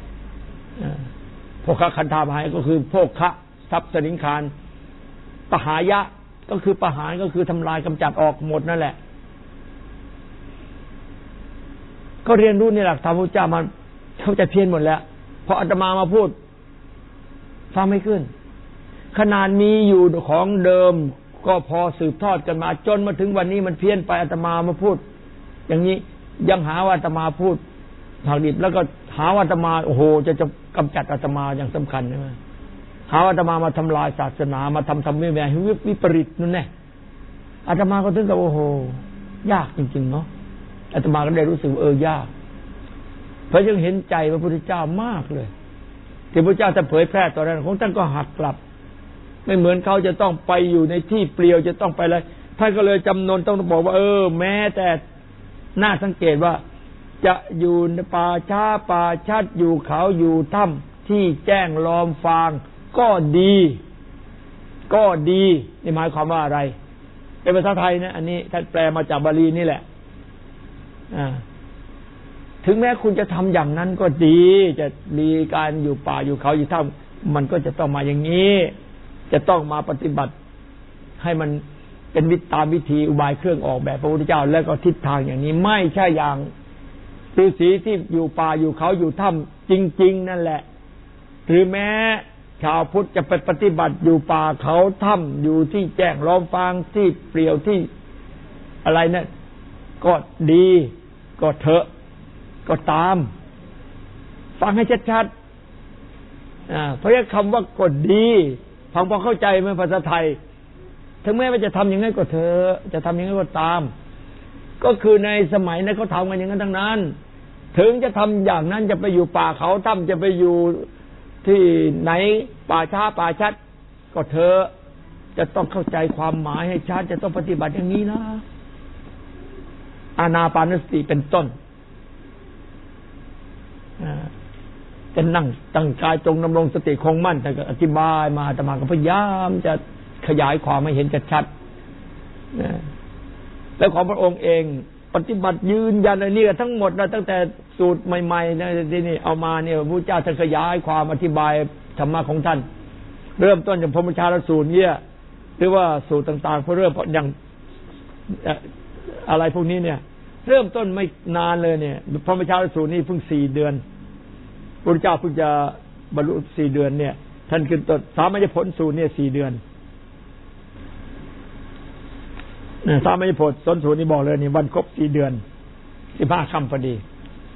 Speaker 1: โภคขันธาปหายะก็คือโภคะทรัพย์สนิงคารปหายะก็คือประหารก็คือทำลายกำจัดออกหมดนั่นแหละก็เรียนรู้ในหลักธรรมพระเจ้ามาเข้าใจเพี้ยนหมดแล้วพออาตมามาพูดฟังไม่ขึ้นขนาดมีอยู่ของเดิมก็พอสืบทอดกันมาจนมาถึงวันนี้มันเพี้ยนไปอาตมามาพูดอย่างนี้ยังหาว่าอาตมาพูดหักดิบแล้วก็หาว่าอาตมาโอ้โหจะกำจัดอาตมาอย่างสำคัญใช่ไหมหาว่าอาตมาทำลายศาสนามาทำไม่แม่วิปริตนั่นแน่อาตมาก็ถึงกับโอ้โหยากจริงๆเนาะอาตมาก็ได้รู้สึกยากเพราะยังเห็นใจพระพุทธเจ้ามากเลยที่พระเจ้าจะเผยแพร่ตอนนั้นของท่านก็หักกลับไม่เหมือนเขาจะต้องไปอยู่ในที่เปลี่ยวจะต้องไปอะไรท่านก็เลยจำนนต้องบอกว่าแม้แต่น่าสังเกตว่าจะอยู่ในป่าช้าป่าชัดอยู่เขาอยู่ถ้ำที่แจ้งลอมฟางก็ดีนี่หมายความว่าอะไรเป็นภาษาไทยนะอันนี้ท่านแปลมาจากบาลีนี่แหละถึงแม้คุณจะทำอย่างนั้นก็ดีจะมีการอยู่ป่าอยู่เขาอยู่ถ้ำมันก็จะต้องมาอย่างนี้จะต้องมาปฏิบัติให้มันเป็นตามวิธีอุบายเครื่องออกแบบพระพุทธเจ้าแล้วก็ทิศทางอย่างนี้ไม่ใช่อย่างฤาษีที่อยู่ป่าอยู่เขาอยู่ถ้ำจริงๆนั่นแหละหรือแม้ชาวพุทธจะไปปฏิบัติอยู่ป่าเขาถ้ำอยู่ที่แจ้งล้อมฟางที่เปลี่ยวที่อะไรเนี่ยก็ดีก็เถอะก็ตามฟังให้ชัดๆเพราะคำว่าก็ดีฟังพอเข้าใจไหมภาษาไทยถึงแม้ว่าจะทำอย่างนั้นก็เถอะจะทำอย่างนั้นก็ตามก็คือในสมัยนั้นเขาทำกันอย่างนั้นทั้งนั้นถึงจะทำอย่างนั้นจะไปอยู่ป่าเขาถ้ำจะไปอยู่ที่ไหนป่าช้าป่าชัดก็เถอะจะต้องเข้าใจความหมายให้ชัดจะต้องปฏิบัติอย่างนี้นะอานาปานสติเป็นต้นจะนั่งตั้งกายจงดำรงสติคงมั่นแต่ก็อธิบายมาอาตมาก็พยายามจะขยายความให้เห็นชัดๆแล้วของพระองค์เองปฏิบัติยืนยันอันนี้ทั้งหมดนะตั้งแต่สูตรใหม่ๆนะที่นี่เอามาเนี่ยพระพุทธเจ้าท่านขยายความอธิบายธรรมะของท่านเริ่มต้นจากพรหมชาลสูตรเนี่ยหรือว่าสูตรต่างๆพอเริ่มอย่างอะไรพวกนี้เนี่ยเริ่มต้นไม่นานเลยเนี่ยพรหมชาลสูตรนี่เพิ่ง4 เดือนพระพุทธเจ้าเพิ่งจะบรรลุ4 เดือนเนี่ยท่านขึ้นต้นสามัญญผลสูตรเนี่ย4 เดือนสามัญญผลสูตรนี่บอกเลยนี่วันครบ4 เดือน15 ค่ำพอดี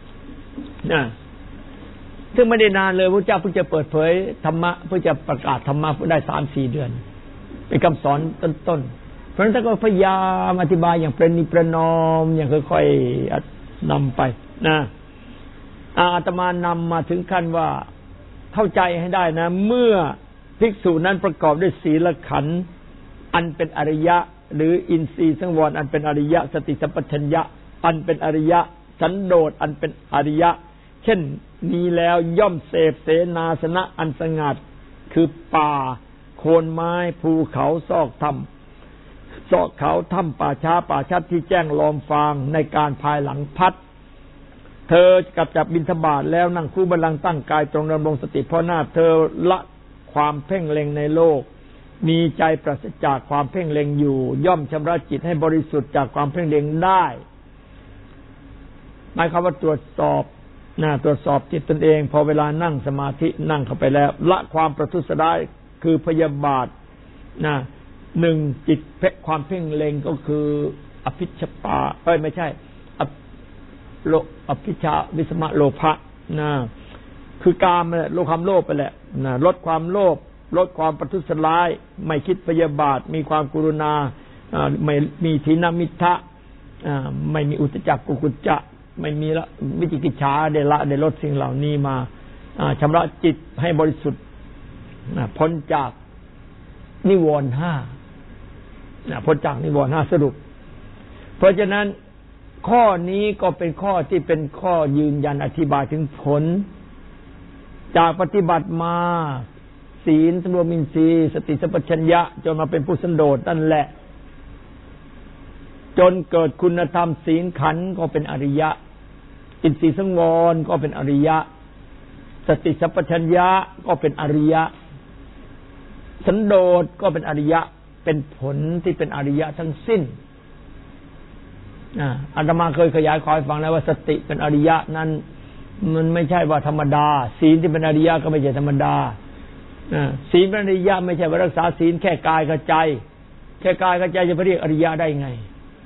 Speaker 1: ซึ่งไม่ได้นานเลยพระเจ้าเพิ่งจะเปิดเผยธรรมะเพื่อจะประกาศธรรมะได้ 3-4 เดือนเป็นคำสอนต้นๆเพราะฉะนั้นท่านก็พยายามอธิบายอย่างประนีประนอมอย่างค่อยๆนำไปนะอาตมานำมาถึงขั้นว่าเข้าใจให้ได้นะเมื่อภิกษุนั้นประกอบด้วยศีลขันธ์อันเป็นอริยะหรืออินทรีย์สังวรอันเป็นอริยะสติสัมปชัญญะอันเป็นอริยะสันโดษอันเป็นอริยะเช่นนี้แล้วย่อมเสพเสนาสนะอันสงัดคือป่าโคนไม้ภูเขาซอกถ้ำซอกเขาถ้ำป่าช้าป่าชัดที่แจ้งลอมฟางในการภายหลังพัดเธอกลับจากบิณฑบาตแล้วนั่งคู่บัลลังก์ตั้งกายตรงดำรงสติเพราะหน้าเธอละความเพ่งเล็งในโลกมีใจปราศจากความเพ่งเล็งอยู่ย่อมชำระจิตให้บริสุทธิ์จากความเพ่งเล็งได้หมายความว่าตรวจสอบจิตตนเองพอเวลานั่งสมาธินั่งเข้าไปแล้วละความประทุษร้ายคือพยาบาทหนึ่งจิตความเพ่งเล็งก็คืออภิชปาไม่ใช่อภิชาวิสมะโลภะคือกามโลภความโลภไปแหละลดความโลภลดความประทุษร้ายไม่คิดพยาบาทมีความกรุณาไม่มีถีนมิทธะไม่มีอุทจักกุกุจจะไม่มีละวิจิกิจฉาได้ลดสิ่งเหล่านี้มาชำระจิตให้บริสุทธิ์พ้นจากนิวรณ์ห้าพ้นจากนิวรณ์ห้าสรุปเพราะฉะนั้นข้อนี้ก็เป็นข้อที่เป็นข้อยืนยันอธิบายถึงผลจากปฏิบัติมาศีลสำรวมอินทรีย์สติสัมปชัญญะจนมาเป็นผู้สันโดษนั่นแหละจนเกิดคุณธรรมศีลขันธ์ก็เป็นอริยะอินทรีย์สังวรก็เป็นอริยะสติสัมปชัญญะก็เป็นอริยะสันโดษก็เป็นอริยะเป็นผลที่เป็นอริยะทั้งสิ้นอาตมาเคยขยายความให้ฟังแล้วว่าสติเป็นอริยะนั้นมันไม่ใช่ว่าธรรมดาศีลที่เป็นอริยะก็ไม่ใช่ธรรมดาศีลเป็นอริยะไม่ใช่ว่ารักษาศีลแค่กายกับใจแค่กายกับใจจะไปเรียกอริยะได้ไง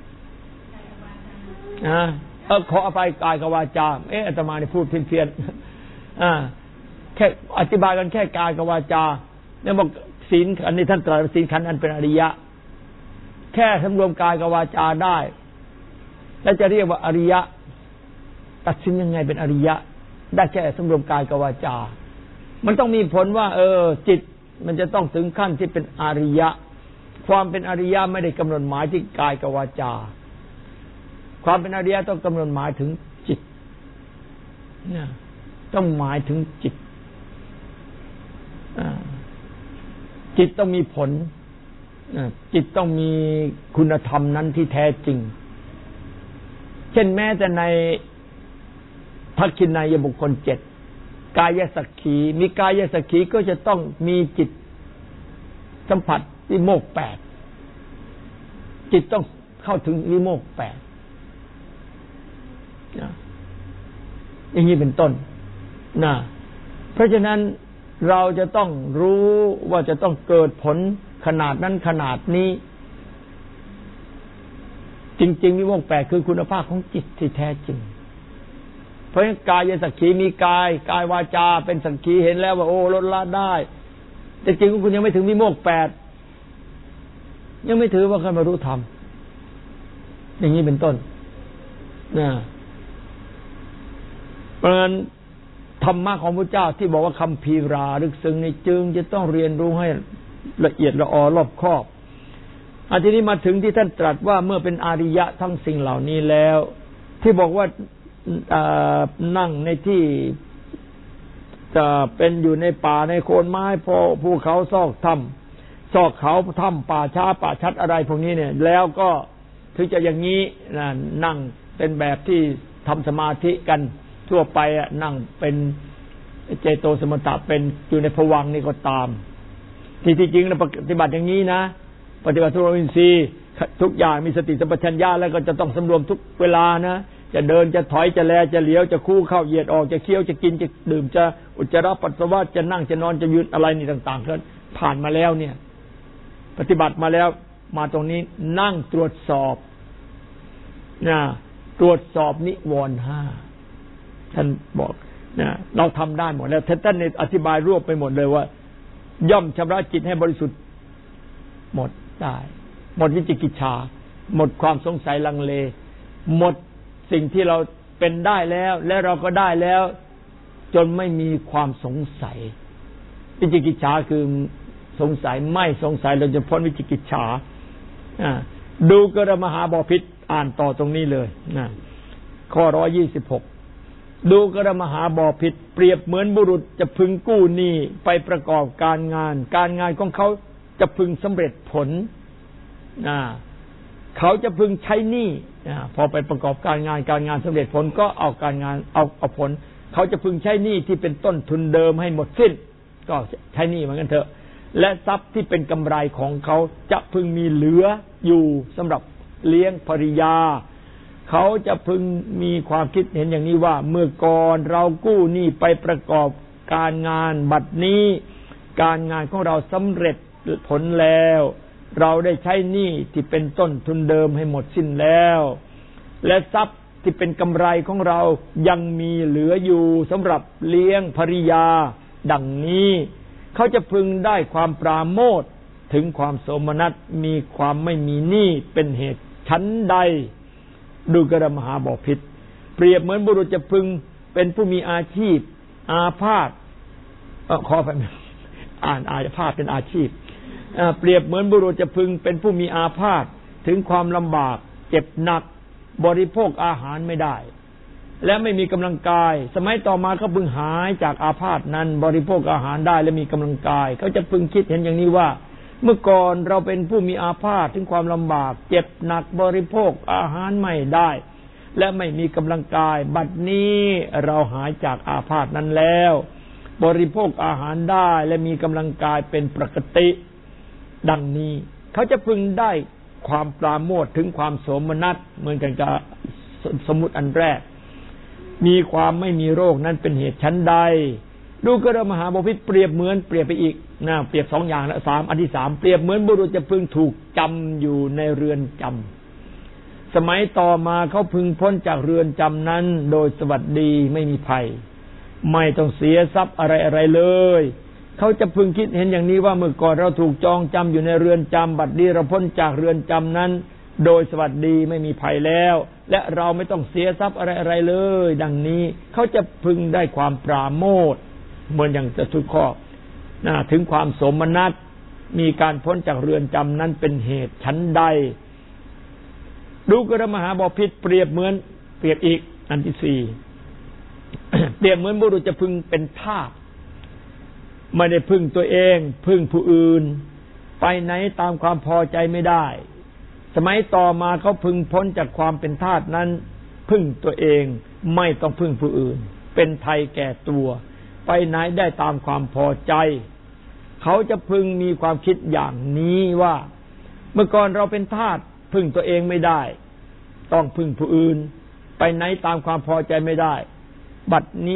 Speaker 1: ขออภัยกายกับวาจาอาตมาเนี่ยพูดเพี้ยนแค่อธิบายกันแค่กายกับวาจาเนี่ยบอกศีลอันนี้ท่านตรัสศีลขันธ์อันเป็นอริยะแค่สำรวมกายกับวาจาได้แล้วจะเรียกว่าอริยะตัดสินยังไงเป็นอริยะได้แค่สำรวมกายกับวาจามันต้องมีผลว่าจิตมันจะต้องถึงขั้นที่เป็นอริยะความเป็นอริยะไม่ได้กำหนดหมายที่กายกับวาจาความเป็นอริยะต้องกำหนดหมายถึงจิตต้องหมายถึงจิตจิตต้องมีผลจิตต้องมีคุณธรรมนั้นที่แท้จริงเช่นแม้แต่ในทักขิณายบุคคล7กายสักขีมีกายสักขีก็จะต้องมีจิตสัมผัสวิโมกข์8จิตต้องเข้าถึงวิโมกข์8อย่างนี้เป็นต้นเพราะฉะนั้นเราจะต้องรู้ว่าจะต้องเกิดผลขนาดนั้นขนาดนี้จริงๆวิโมกข์8คือคุณภาพของจิตที่แท้จริงเพราะฉะนั้นกายสักขีมีกายวาจาเป็นสักขีเห็นแล้วว่าโอ้ลดละได้แต่จริงๆคุณยังไม่ถึงวิโมกข์8ยังไม่ถือว่าคุณบรรลุธรรมอย่างนี้เป็นต้นเพราะฉะนั้นธรรมะของพระเจ้าที่บอกว่าคัมภีราลึกซึ้งนี่จึงจะต้องเรียนรู้ให้ละเอียดละออรอบคอบทีนี้มาถึงที่ท่านตรัสว่าเมื่อเป็นอริยะทั้งสิ่งเหล่านี้แล้วที่บอกว่านั่งในที่จะเป็นอยู่ในป่าในโคนไม้ภูเขาซอกเขาถ้ำป่าช้าป่าชัดอะไรพวกนี้เนี่ยแล้วก็ถึงจะอย่างนี้นั่งเป็นแบบที่ทำสมาธิกันทั่วไปนั่งเป็นเจโตสมถะเป็นอยู่ในภวังค์นี่ก็ตามที่จริงแล้วปฏิบัติอย่างนี้นะปฏิบัติทุกอินทรีย์ทุกอย่างมีสติสัมปชัญญะแล้วก็จะต้องสำรวมทุกเวลานะจะเดินจะถอยจะแลจะเหลียวจะคู่เข้าเหยียดออกจะเคี้ยวจะกินจะดื่มจะอุจจาระปัสสาวะจะนั่งจะนอนจะยืนอะไรนี่ต่างๆก็ผ่านมาแล้วเนี่ยปฏิบัติมาแล้วมาตรงนี้นั่งตรวจสอบตรวจสอบนิวรณ์5ท่านบอกเราทำได้หมดแล้วท่านอธิบายรวบไปหมดเลยว่าย่อมชำระจิตให้บริสุทธิ์หมดได้หมดวิจิกิจฉาหมดความสงสัยลังเลหมดสิ่งที่เราเป็นได้แล้วและเราก็ได้แล้วจนไม่มีความสงสัยวิจิกิจฉาคือสงสัยไม่สงสัยเราจะพ้นวิจิกิจฉาดูกรมหาบพิตรอ่านต่อตรงนี้เลยนะข้อ126ดูกรมหาบพิตรเปรียบเหมือนบุรุษจะพึงกู้หนี้ไปประกอบการงานของเขาจะพึงสำเร็จผลเขาจะพึงใช้หนี้พอไปประกอบการงานสำเร็จผลก็เอาการงานเอาผลเขาจะพึงใช้หนี้ที่เป็นต้นทุนเดิมให้หมดสิ้นก็ใช้หนี้เหมือนกันเถอะและทรัพย์ที่เป็นกำไรของเขาจะพึงมีเหลืออยู่สำหรับเลี้ยงภริยาเขาจะพึงมีความคิดเห็นอย่างนี้ว่าเมื่อก่อนเรากู้หนี้ไปประกอบการงานบัดนี้การงานของเราสำเร็จผลแล้วเราได้ใช้หนี้ที่เป็นต้นทุนเดิมให้หมดสิ้นแล้วและทรัพย์ที่เป็นกำไรของเรายังมีเหลืออยู่สำหรับเลี้ยงภริยาดังนี้เขาจะพึงได้ความปราโมทย์ถึงความโสมนัสมีความไม่มีหนี้เป็นเหตุชั้นใดดูกรมหาบพิตรเปรียบเหมือนบุรุษจะพึงเป็นผู้มีอาชีพอาพาธขอไปอ่านอาพาธเป็นอาชีพเปรียบเหมือนบุรุษจะพึงเป็นผู้มีอาพาธถึงความลำบากเจ็บหนักบริโภคอาหารไม่ได้และไม่มีกำลังกายสมัยต่อมาเขาพึงหายจากอาพาธนั้นบริโภคอาหารได้และมีกำลังกายเขาจะพึงคิดเห็นอย่างนี้ว่าเมื่อก่อนเราเป็นผู้มีอาพาธถึงความลำบากเจ็บหนักบริโภคอาหารไม่ได้และไม่มีกำลังกายบัดนี้เราหายจากอาพาธนั้นแล้วบริโภคอาหารได้และมีกำลังกายเป็นปกติดังนี้เขาจะพึงได้ความปราโมทย์ถึงความโสมนัสเหมือนกันกับสมมุติอันแรกมีความไม่มีโรคนั้นเป็นเหตุชั้นใดดูกรมหาบพิตรเปรียบไปอีกนะเปรียบ2อย่างแล้ว3อันที่3เปรียบเหมือนบุรุษจะพึงถูกจำอยู่ในเรือนจำสมัยต่อมาเขาพึงพ้นจากเรือนจำนั้นโดยสวัสดีไม่มีภัยไม่ต้องเสียทรัพย์อะไรเลยเขาจะพึงคิดเห็นอย่างนี้ว่าเมื่อก่อนเราถูกจองจำอยู่ในเรือนจำบัดนี้เราพ้นจากเรือนจำนั้นโดยสวัสดีไม่มีภัยแล้วและเราไม่ต้องเสียทรัพย์อะไรเลยดังนี้เขาจะพึงได้ความปราโมทย์เหมือนอย่างจะทุกข้อถึงความโสมนัสมีการพ้นจากเรือนจำนั้นเป็นเหตุชั้นใดดูกรมหาบพิตรเปรียบอีกอันที่4 เปรียบเหมือนบุรุษจะพึงเป็นทาสไม่ได้พึ่งตัวเองพึ่งผู้อื่นไปไหนตามความพอใจไม่ได้สมัยต่อมาเขาพึงพ้นจากความเป็นทาสนั้นพึ่งตัวเองไม่ต้องพึ่งผู้อื่นเป็นไทยแก่ตัวไปไหนได้ตามความพอใจเขาจะพึงมีความคิดอย่างนี้ว่าเมื่อก่อนเราเป็นทาสพึ่งตัวเองไม่ได้ต้องพึ่งผู้อื่นไปไหนตามความพอใจไม่ได้บัดนี้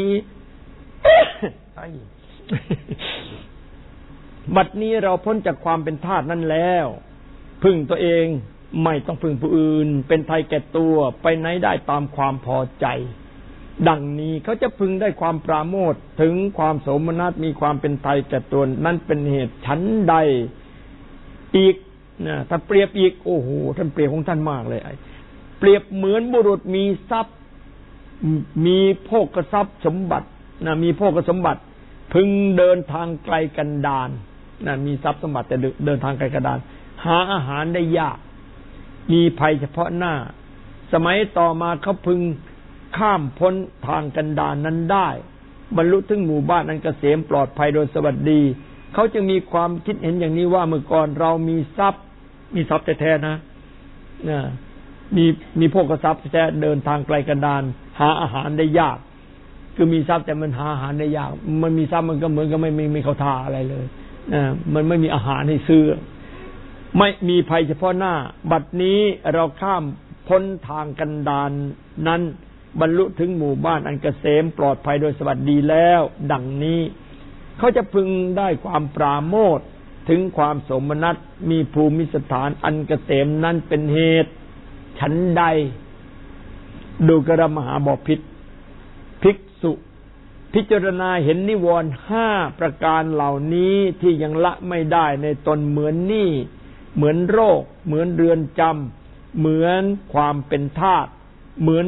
Speaker 1: บัดนี้เราพ้นจากความเป็นทาสนั้นแล้วพึ่งตัวเองไม่ต้องพึ่งผู้อื่นเป็นไทยแก่ตัวไปไหนได้ตามความพอใจดังนี้เขาจะพึงได้ความปราโมทย์ถึงความโสมนัสมีความเป็นไทยแก่ตัวนั้นเป็นเหตุชั้นใดอีกนะถ้าเปรียบอีกโอ้โหท่านเปรียบของท่านมากเลยเปรียบเหมือนบุรุษมีทรัพย์มีโภคทรัพย์สมบัตินะมีโภคสมบัติพึงเดินทางไกลกันดารนะมีทรัพย์สมบัติแต่เดินทางไกลกันดารหาอาหารได้ยากมีภัยเฉพาะหน้าสมัยต่อมาเขาพึงข้ามพ้นทางกันดารนั้นได้บรรลุถึงหมู่บ้านอันเกษมปลอดภัยโดยสวัสดีเขาจึงมีความคิดเห็นอย่างนี้ว่าเมื่อก่อนเรามีทรัพย์แท้ๆนะมีโภคทรัพย์แท้เดินทางไกลกันดารหาอาหารได้ยากคือมีทรัพย์แต่มันหาอาหารได้ยากมันมีทรัพย์มันก็เหมือนกับไม่เข้าท่าอะไรเลยมันไม่มีอาหารให้ซื้อไม่มีภัยเฉพาะหน้าบัดนี้เราข้ามพ้นทางกันดารนั้นบรรลุถึงหมู่บ้านอันเกษมปลอดภัยโดยสวัสดีแล้วดังนี้เขาจะพึงได้ความปราโมทย์ถึงความโสมนัสมีภูมิสถานอันเกษมนั้นเป็นเหตุฉันใดดูกรมหาบพิตรภิกษุพิจารณาเห็นนิวรณ์5ประการเหล่านี้ที่ยังละไม่ได้ในตนเหมือนหนี้เหมือนโรคเหมือนเรือนจำเหมือนความเป็นทาสเหมือน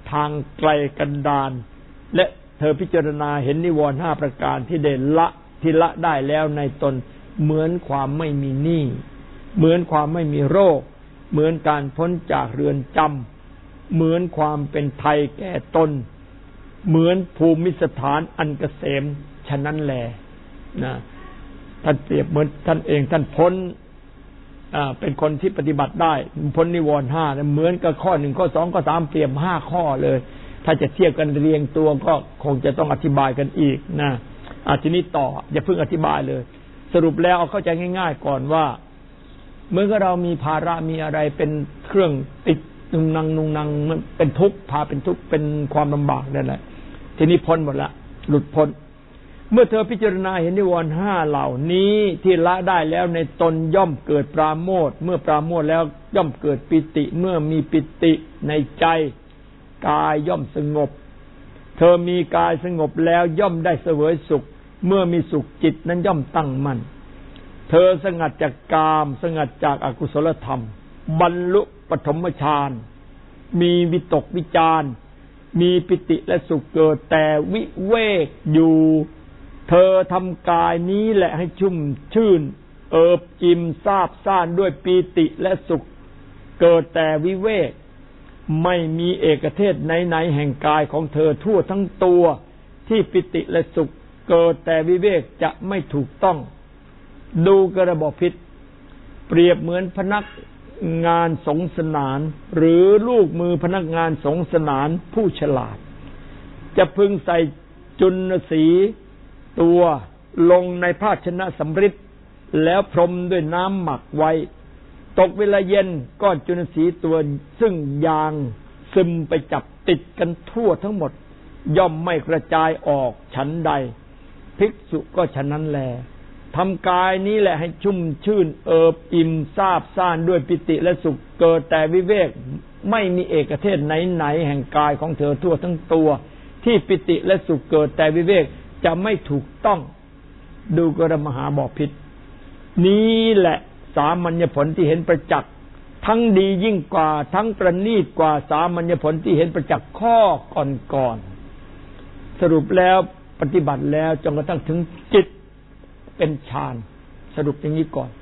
Speaker 1: ทางไกลกันดารและเธอพิจารณาเห็นนิวรณ์5ประการที่ได้ละได้แล้วในตนเหมือนความไม่มีหนี้เหมือนความไม่มีโรคเหมือนการพ้นจากเรือนจำเหมือนความเป็นไทยแก่ตนเหมือนภูมิสถานอันเกษมฉะนั้นแลนะท่านเปรียบเหมือนท่านเองท่านพ้นเป็นคนที่ปฏิบัติได้พ้นนิวรณ์5เหมือนกับข้อ1ข้อ2ข้อ3เปรียบ5ข้อเลยถ้าจะเทียบกันเรียงตัวก็คงจะต้องอธิบายกันอีกนะทีนี้ต่ออย่าเพิ่งอธิบายเลยสรุปแล้วเอาเข้าใจง่ายๆก่อนว่าเมื่อเรามีภาระมีอะไรเป็นเครื่องติดนุงนังมันเป็นทุกข์พาเป็นทุกข์เป็นความลำบากนั่นแหละทีนี้พ้นหมดละหลุดพ้นเมื่อเธอพิจารณาเห็นนิวรณ์5เหล่านี้ที่ละได้แล้วในตนย่อมเกิดปราโมทย์เมื่อปราโมทย์แล้วย่อมเกิดปิติเมื่อมีปิติในใจกายย่อมสงบเธอมีกายสงบแล้วย่อมได้เสวยสุขเมื่อมีสุขจิตนั้นย่อมตั้งมั่นเธอสงัดจากกามสงัดจากอกุศลธรรมบรรลุปฐมฌานมีวิตกวิจารมีปิติและสุขเกิดแต่วิเวกอยู่เธอทำกายนี้แหละให้ชุ่มชื่นเอิบอิ่มซาบซ่านด้วยปีติและสุขเกิดแต่วิเวกไม่มีเอกเทศไหนๆแห่งกายของเธอทั่วทั้งตัวที่ปิติและสุขเกิดแต่วิเวกจะไม่ถูกต้องดูกระบอกพิษเปรียบเหมือนพนักงานสงสนานหรือลูกมือพนักงานสงสนานผู้ฉลาดจะพึงใส่จุลสีตัวลงในภาชนะสำริดแล้วพรมด้วยน้ำหมักไว้ตกเวลาเย็นก้อนจุลสีตัวซึ่งยางซึมไปจับติดกันทั่วทั้งหมดย่อมไม่กระจายออกฉันใดภิกษุก็ฉะนั้นแลทำกายนี้แหละให้ชุ่มชื่นเอิบอิ่มซาบซ่านด้วยปิติและสุขเกิดแต่วิเวกไม่มีเอกเทศไหนๆแห่งกายของเธอทั่วทั้งตัวที่ปิติและสุขเกิดแต่วิเวกจะไม่ถูกต้องดูกระมหาบพิตรนี้แหละสามัญญผลที่เห็นประจักษ์ทั้งดียิ่งกว่าทั้งประณีตกว่าสามัญญผลที่เห็นประจักษ์ข้อก่อนๆสรุปแล้วปฏิบัติแล้วจนกระทั่งถึงจิตเป็นฌานสรุปอย่างนี้ก่อน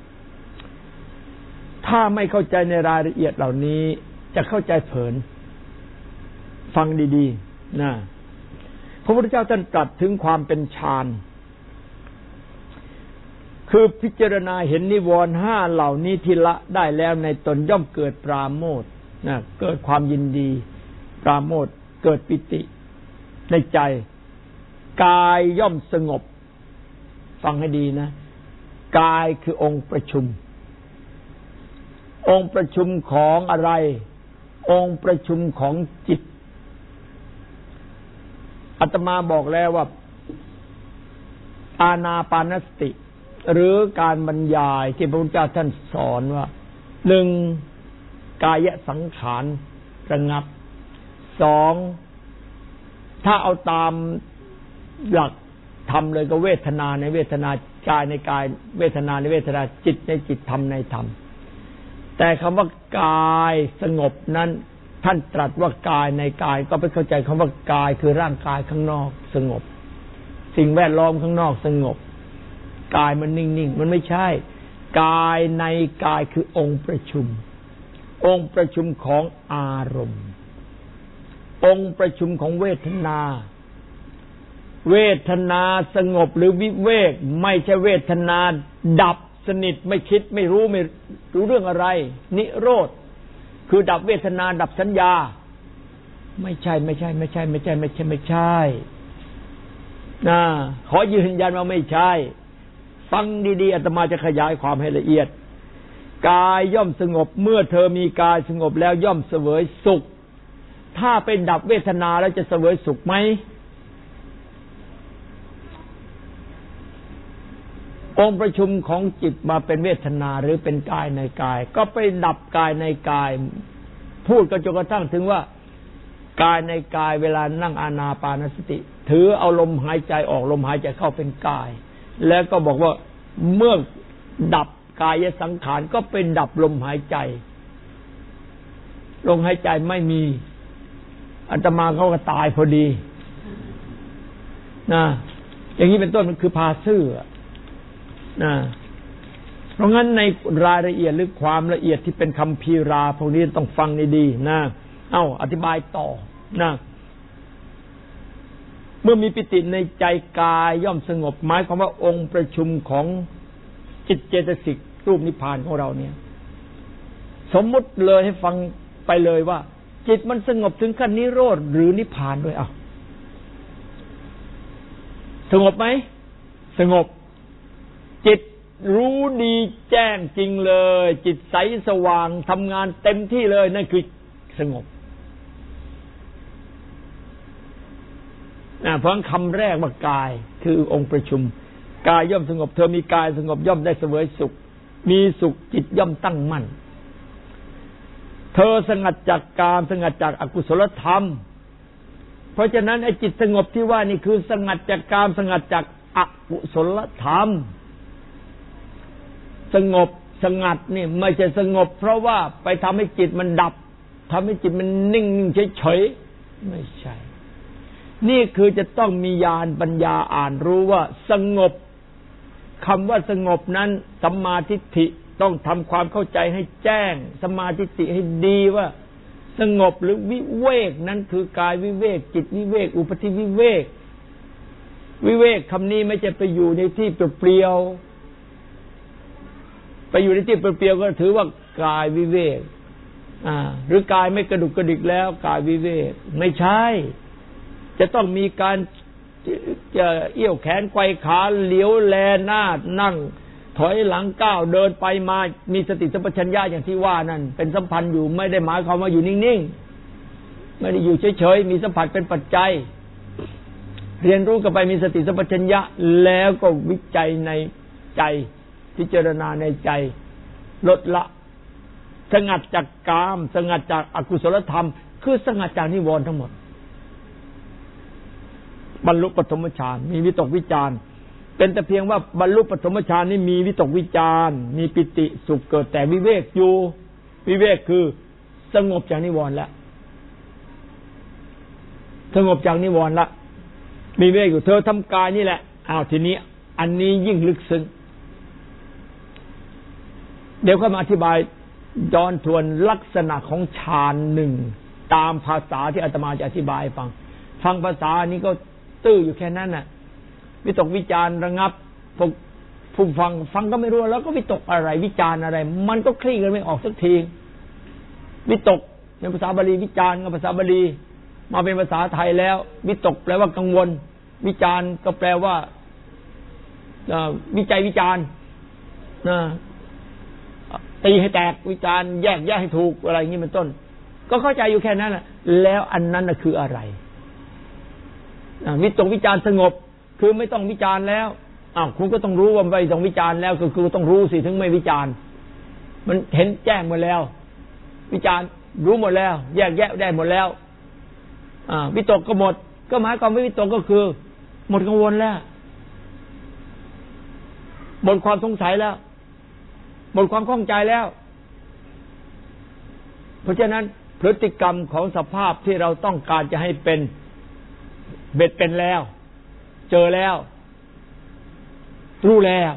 Speaker 1: ถ้าไม่เข้าใจในรายละเอียดเหล่านี้จะเข้าใจเผินฟังดีๆนะพระพุทธเจ้าท่านตรัสถึงความเป็นฌานคือพิจารณาเห็นนิวรณ์5เหล่านี้ที่ละได้แล้วในตนย่อมเกิดปราโมทย์นะเกิดความยินดีปราโมทย์เกิดปิติในใจกายย่อมสงบฟังให้ดีนะกายคือองค์ประชุมองค์ประชุมของอะไรองค์ประชุมของจิตอาตมาบอกแล้วว่าอานาปานสติหรือการบรรยายที่พระพุทธเจ้าท่านสอนว่า1กายสังขารระงับ2ถ้าเอาตามหลักทำเลยก็เวทนาในเวทนากายในกายเวทนาในเวทนาจิตในจิตธรรมในธรรมแต่คำว่ากายสงบนั้นท่านตรัสว่ากายในกายก็ไปเข้าใจคำว่ากายคือร่างกายข้างนอกสงบสิ่งแวดล้อมข้างนอกสงบกายมันนิ่งๆมันไม่ใช่กายในกายคือองค์ประชุมองค์ประชุมของอารมณ์องค์ประชุมของเวทนาเวทนาสงบหรือวิเวกไม่ใช่เวทนาดับสนิทไม่คิดไม่รู้เรื่องอะไรนิโรธคือดับเวทนาดับสัญญาไม่ใช่นะขอยืนยันว่าไม่ใช่ฟังดีๆอาตมาจะขยายความให้ละเอียดกายย่อมสงบเมื่อเธอมีกายสงบแล้วย่อมเสวยสุขถ้าไปดับเวทนาแล้วจะเสวยสุขไหมองค์ประชุมของจิตมาเป็นเวทนาหรือเป็นกายในกายก็ไปดับกายในกายพูดกันจนกระทั่งถึงว่ากายในกายเวลานั่งอานาปานสติถือเอาลมหายใจออกลมหายใจเข้าเป็นกายแล้วก็บอกว่าเมื่อดับกายสังขารก็เป็นดับลมหายใจลมหายใจไม่มีอาตมาเขาก็ตายพอดีนะอย่างนี้เป็นต้นมันคือพาซื่อนะเพราะงั้นในรายละเอียดหรือความละเอียดที่เป็นคำพีราพวกนี้ต้องฟังดีๆนะอธิบายต่อนะเมื่อมีปิติในใจกายย่อมสงบหมายความว่าองค์ประชุมของจิตเจตสิกรูปนิพพานของเราเนี่ยสมมุติเลยให้ฟังไปเลยว่าจิตมันสงบถึงขั้นนิโรธหรือนิพพานด้วยสงบไหมสงบจิตรู้ดีแจ้งจริงเลยจิตใสสว่างทำงานเต็มที่เลยนั่นคือสงบเพราะคำแรกว่ากายคือองค์ประชุมกายย่อมสงบเธอมีกายสงบย่อมได้เสวยสุขมีสุขจิตย่อมตั้งมั่นเธอสงัดจากกามสงัดจากอกุศลธรรมเพราะฉะนั้นไอ้จิตสงบที่ว่านี่คือสงัดจากกามสงัดจากอกุศลธรรมสงบสงัดนี่ไม่ใช่สงบเพราะว่าไปทำให้จิตมันดับทำให้จิตมันนิ่งเฉยๆไม่ใช่นี่คือจะต้องมีญาณปัญญาอ่านรู้ว่าสงบคำว่าสงบนั้นสัมมาทิฏฐิต้องทำความเข้าใจให้แจ้งสัมมาทิฏฐิให้ดีว่าสงบหรือวิเวกนั้นคือกายวิเวกจิตวิเวกอุปธิวิเวกวิเวกคำนี้ไม่ใช่ไปอยู่ในที่เปลี่ยวไปอยู่ในที่เปลี่ยวก็ถือว่ากายวิเวกหรือกายไม่กระดุกกระดิกแล้วกายวิเวกไม่ใช่จะต้องมีการจะเอี้ยวแขนไกวขาเหลียวแลหน้านั่งถอยหลังก้าวเดินไปมามีสติสัมปชัญญะอย่างที่ว่านั่นเป็นสัมพันธ์อยู่ไม่ได้หมายความว่าอยู่นิ่งๆไม่ได้อยู่เฉยๆมีสัมผัสเป็นปัจจัยเรียนรู้กันไปมีสติสัมปชัญญะแล้วก็วิจัยในใจพิจารณาในใจลดละสงัดจากกามสงัดจากอกุศลธรรมคือสงัดจากนิวรณ์ทั้งหมดบรรลุปฐมฌานมีวิตกวิจารเป็นแต่เพียงว่าบรรลุปฐมฌานนี่มีวิตกวิจารมีปิติสุขเกิดแต่วิเวกอยู่วิเวกคือสงบจากนิวรณ์แล้วสงบจากนิวรณ์ละมีวิเวกอยู่เธอทำกายนี่แหละทีนี้อันนี้ยิ่งลึกซึ้งเดี๋ยวก็มาอธิบายย้อนทวนลักษณะของฌานหนึ่งตามภาษาที่อาตมาจะอธิบายฟังภาษานี้ก็ตื้ออยู่แค่นั้นน่ะวิตกวิจารระงับผู้ฟังก็ไม่รู้แล้วก็วิตกอะไรวิจารอะไรมันก็คลี่กันไม่ออกสักทีวิตกในภาษาบาลีวิจารกับภาษาบาลีมาเป็นภาษาไทยแล้ววิตกแปลว่ากังวลวิจารก็แปลว่าวิจัยวิจารตีให้แตกวิจารแยกให้ถูกอะไรอย่างนี้เป็นต้นก็เข้าใจอยู่แค่นั้นแหละแล้วอันนั้นน่ะคืออะไรวิตกวิจารสงบคือไม่ต้องวิจารแล้วคุณก็ต้องรู้ว่าไม่ต้องวิจารแล้วคือต้องรู้สิถึงไม่วิจารมันเห็นแจ้งหมดแล้ววิจารรู้หมดแล้วแยกได้หมดแล้ววิตกก็หมดก็หมายความว่าวิตกก็คือหมดกังวลแล้วหมดความสงสัยแล้วหมดความข้องใจแล้วเพราะฉะนั้นพฤติกรรมของสภาพที่เราต้องการจะให้เป็นเบ็ดเป็นแล้วเจอแล้วรู้แล้ว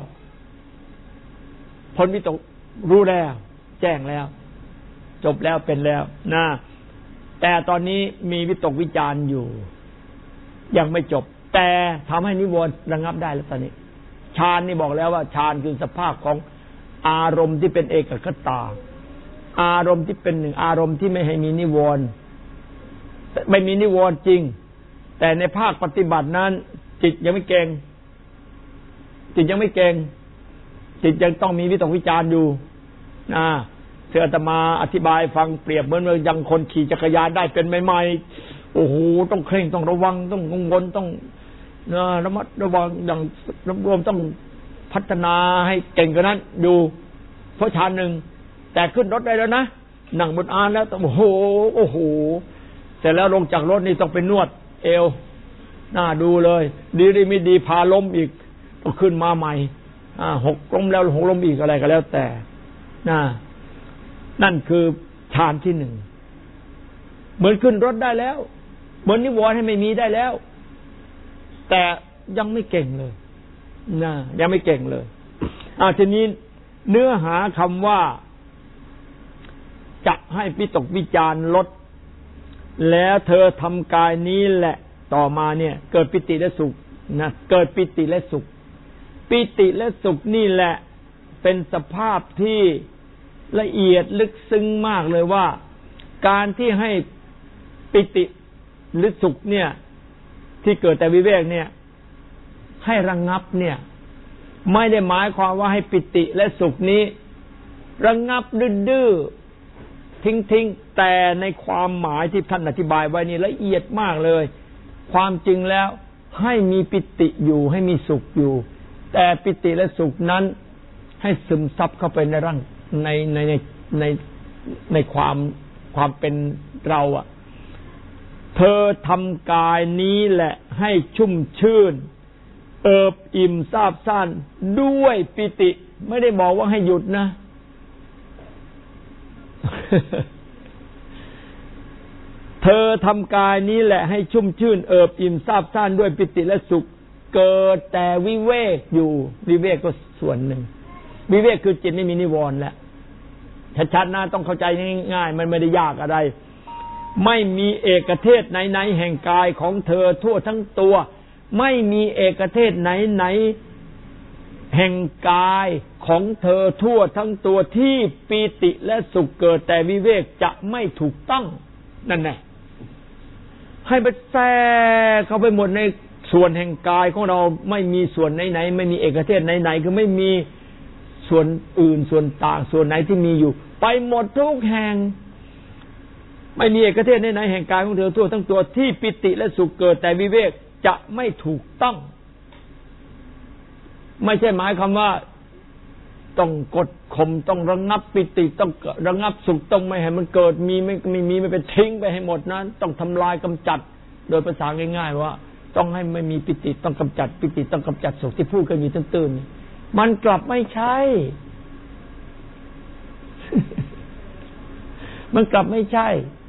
Speaker 1: พ้นวิตกรู้แล้วแจ้งแล้วจบแล้วเป็นแล้วนะแต่ตอนนี้มีวิตกวิจารอยู่ยังไม่จบแต่ทำให้นิวรณ์ระงับได้แล้วตอนนี้ฌานนี่บอกแล้วว่าฌานคือสภาพของอารมณ์ที่เป็นเอกคตาอารมณ์ที่เป็นหนึ่งอารมณ์ที่ไม่ให้มีนิวรณ์ไม่มีนิวรณ์จริงแต่ในภาคปฏิบัตินั้นจิตยังไม่เก่งจิตยังต้องมีวิตกวิจารอยู่เสืออาตมาอธิบายฟังเปรียบเหมือนยังคนขี่จักรยานได้เป็นใหม่ๆโอ้โหต้องเคร่งต้องระวังต้องกังวลต้องระมัดระวังอย่างรวมต้องพัฒนาให้เก่งกว่านั้นอยู่เพราะฌานหนึ่งแต่ขึ้นรถได้แล้วนะนั่งบนอานแล้วต้องโอ้โหเสร็จแล้วลงจากรถนี่ต้องไปนวดเอวน่าดูเลยดีไม่ดีพาล้มอีกต้องขึ้นมาใหม่หกล้มแล้วหกล้มอีกอะไรก็แล้วแต่นั่นคือฌานที่หนึ่งเหมือนขึ้นรถได้แล้วบนนิวรณ์ให้ไม่มีได้แล้วแต่ยังไม่เก่งเลยนะยังไม่เก่งเลยทีนี้เนื้อหาคำว่าจะให้วิตกวิจารลดแล้วเธอทำกายนี้แหละต่อมาเนี่ยเกิดปิติและสุขนะเกิดปิติและสุขปิติและสุขนี่แหละเป็นสภาพที่ละเอียดลึกซึ้งมากเลยว่าการที่ให้ปิติหรือสุขเนี่ยที่เกิดแต่วิเวกเนี่ยให้ระงับเนี่ยไม่ได้หมายความว่าให้ปิติและสุขนี้ระงับดื้อทิ้งแต่ในความหมายที่ท่านอธิบายไว้นี่ละเอียดมากเลยความจริงแล้วให้มีปิติอยู่ให้มีสุขอยู่แต่ปิติและสุขนั้นให้ซึมซับเข้าไปในร่างในความเป็นเราอ่ะเธอทำกายนี้แหละให้ชุ่มชื่นเอิบอิ่มซาบซ่านด้วยปิติไม่ได้บอกว่าให้หยุดนะ เธอทำกายนี้แหละให้ชุ่มชื่นเอิบอิ่มซาบซ่านด้วยปิติและสุขเกิดแต่วิเวกอยู่วิเวกก็ส่วนหนึ่งวิเวกคือจิตไม่มีนิวรณ์แล้วชัดๆนะต้องเข้าใจง่ายๆมันไม่ได้ยากอะไรไม่มีเอกเทศไหนๆแห่งกายของเธอทั่วทั้งตัวไม่มีเอกเทศไหนๆแห่งกายของเธอทั่วทั้งตัวที่ปีติและสุขเกิดแต่วิเวกจะไม่ถูกต้องนั่นแหละให้ไปแทรกเข้าไปหมดในส่วนแห่งกายของเราไม่มีส่วนไหนๆไม่มีเอกเทศไหนๆคือไม่มีส่วนอื่นส่วนต่างส่วนไหนที่มีอยู่ไปหมดทุกแห่งไม่มีเอกเทศไหนๆแห่งกายของเธอทั่วทั้งตัวที่ปิติและสุขเกิดแต่วิเวกจะไม่ถูกต้องไม่ใช่หมายความว่าต้องกดข่มต้องระงับปิติต้องระงับสุขต้องไม่ให้มันเกิดมีไม่มีไม่เป็นทิ้งไปให้หมดนั้นต้องทำลายกำจัดโดยภาษาง่ายๆว่าต้องให้ไม่มีปิติต้องกำจัดปิติต้องกำจัดสุขที่พูดกันอยู่ตื่นๆมันกลับไม่ใช่ มันกลับไม่ใช่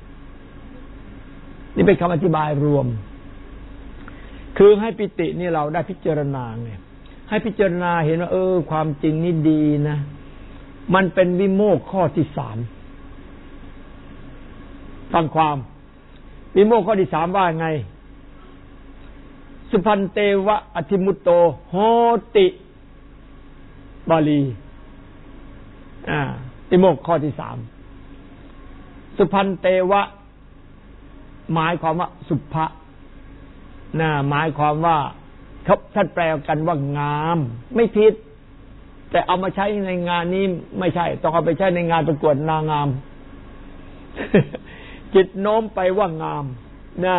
Speaker 1: นี่เป็นคำอธิบายรวมคือให้ปิตินี่เราได้พิจารณาไงให้พิจารณาเห็นว่าความจริงนี่ดีนะมันเป็นวิโมกข์ข้อที่3ฟังความวิโมกข์ข้อที่3ว่าไงสุพันเตวะอธิมุตโตโหติบาลีวิโมกข์ข้อที่3สุพันเตวะหมายความว่าสุภะหมายความว่าเขาท่านแปลกันว่างามไม่ผิดแต่เอามาใช้ในงานนี้ไม่ใช่ต้องเอาไปใช้ในงานประกวดนางงาม จิตโน้มไปว่างามนะ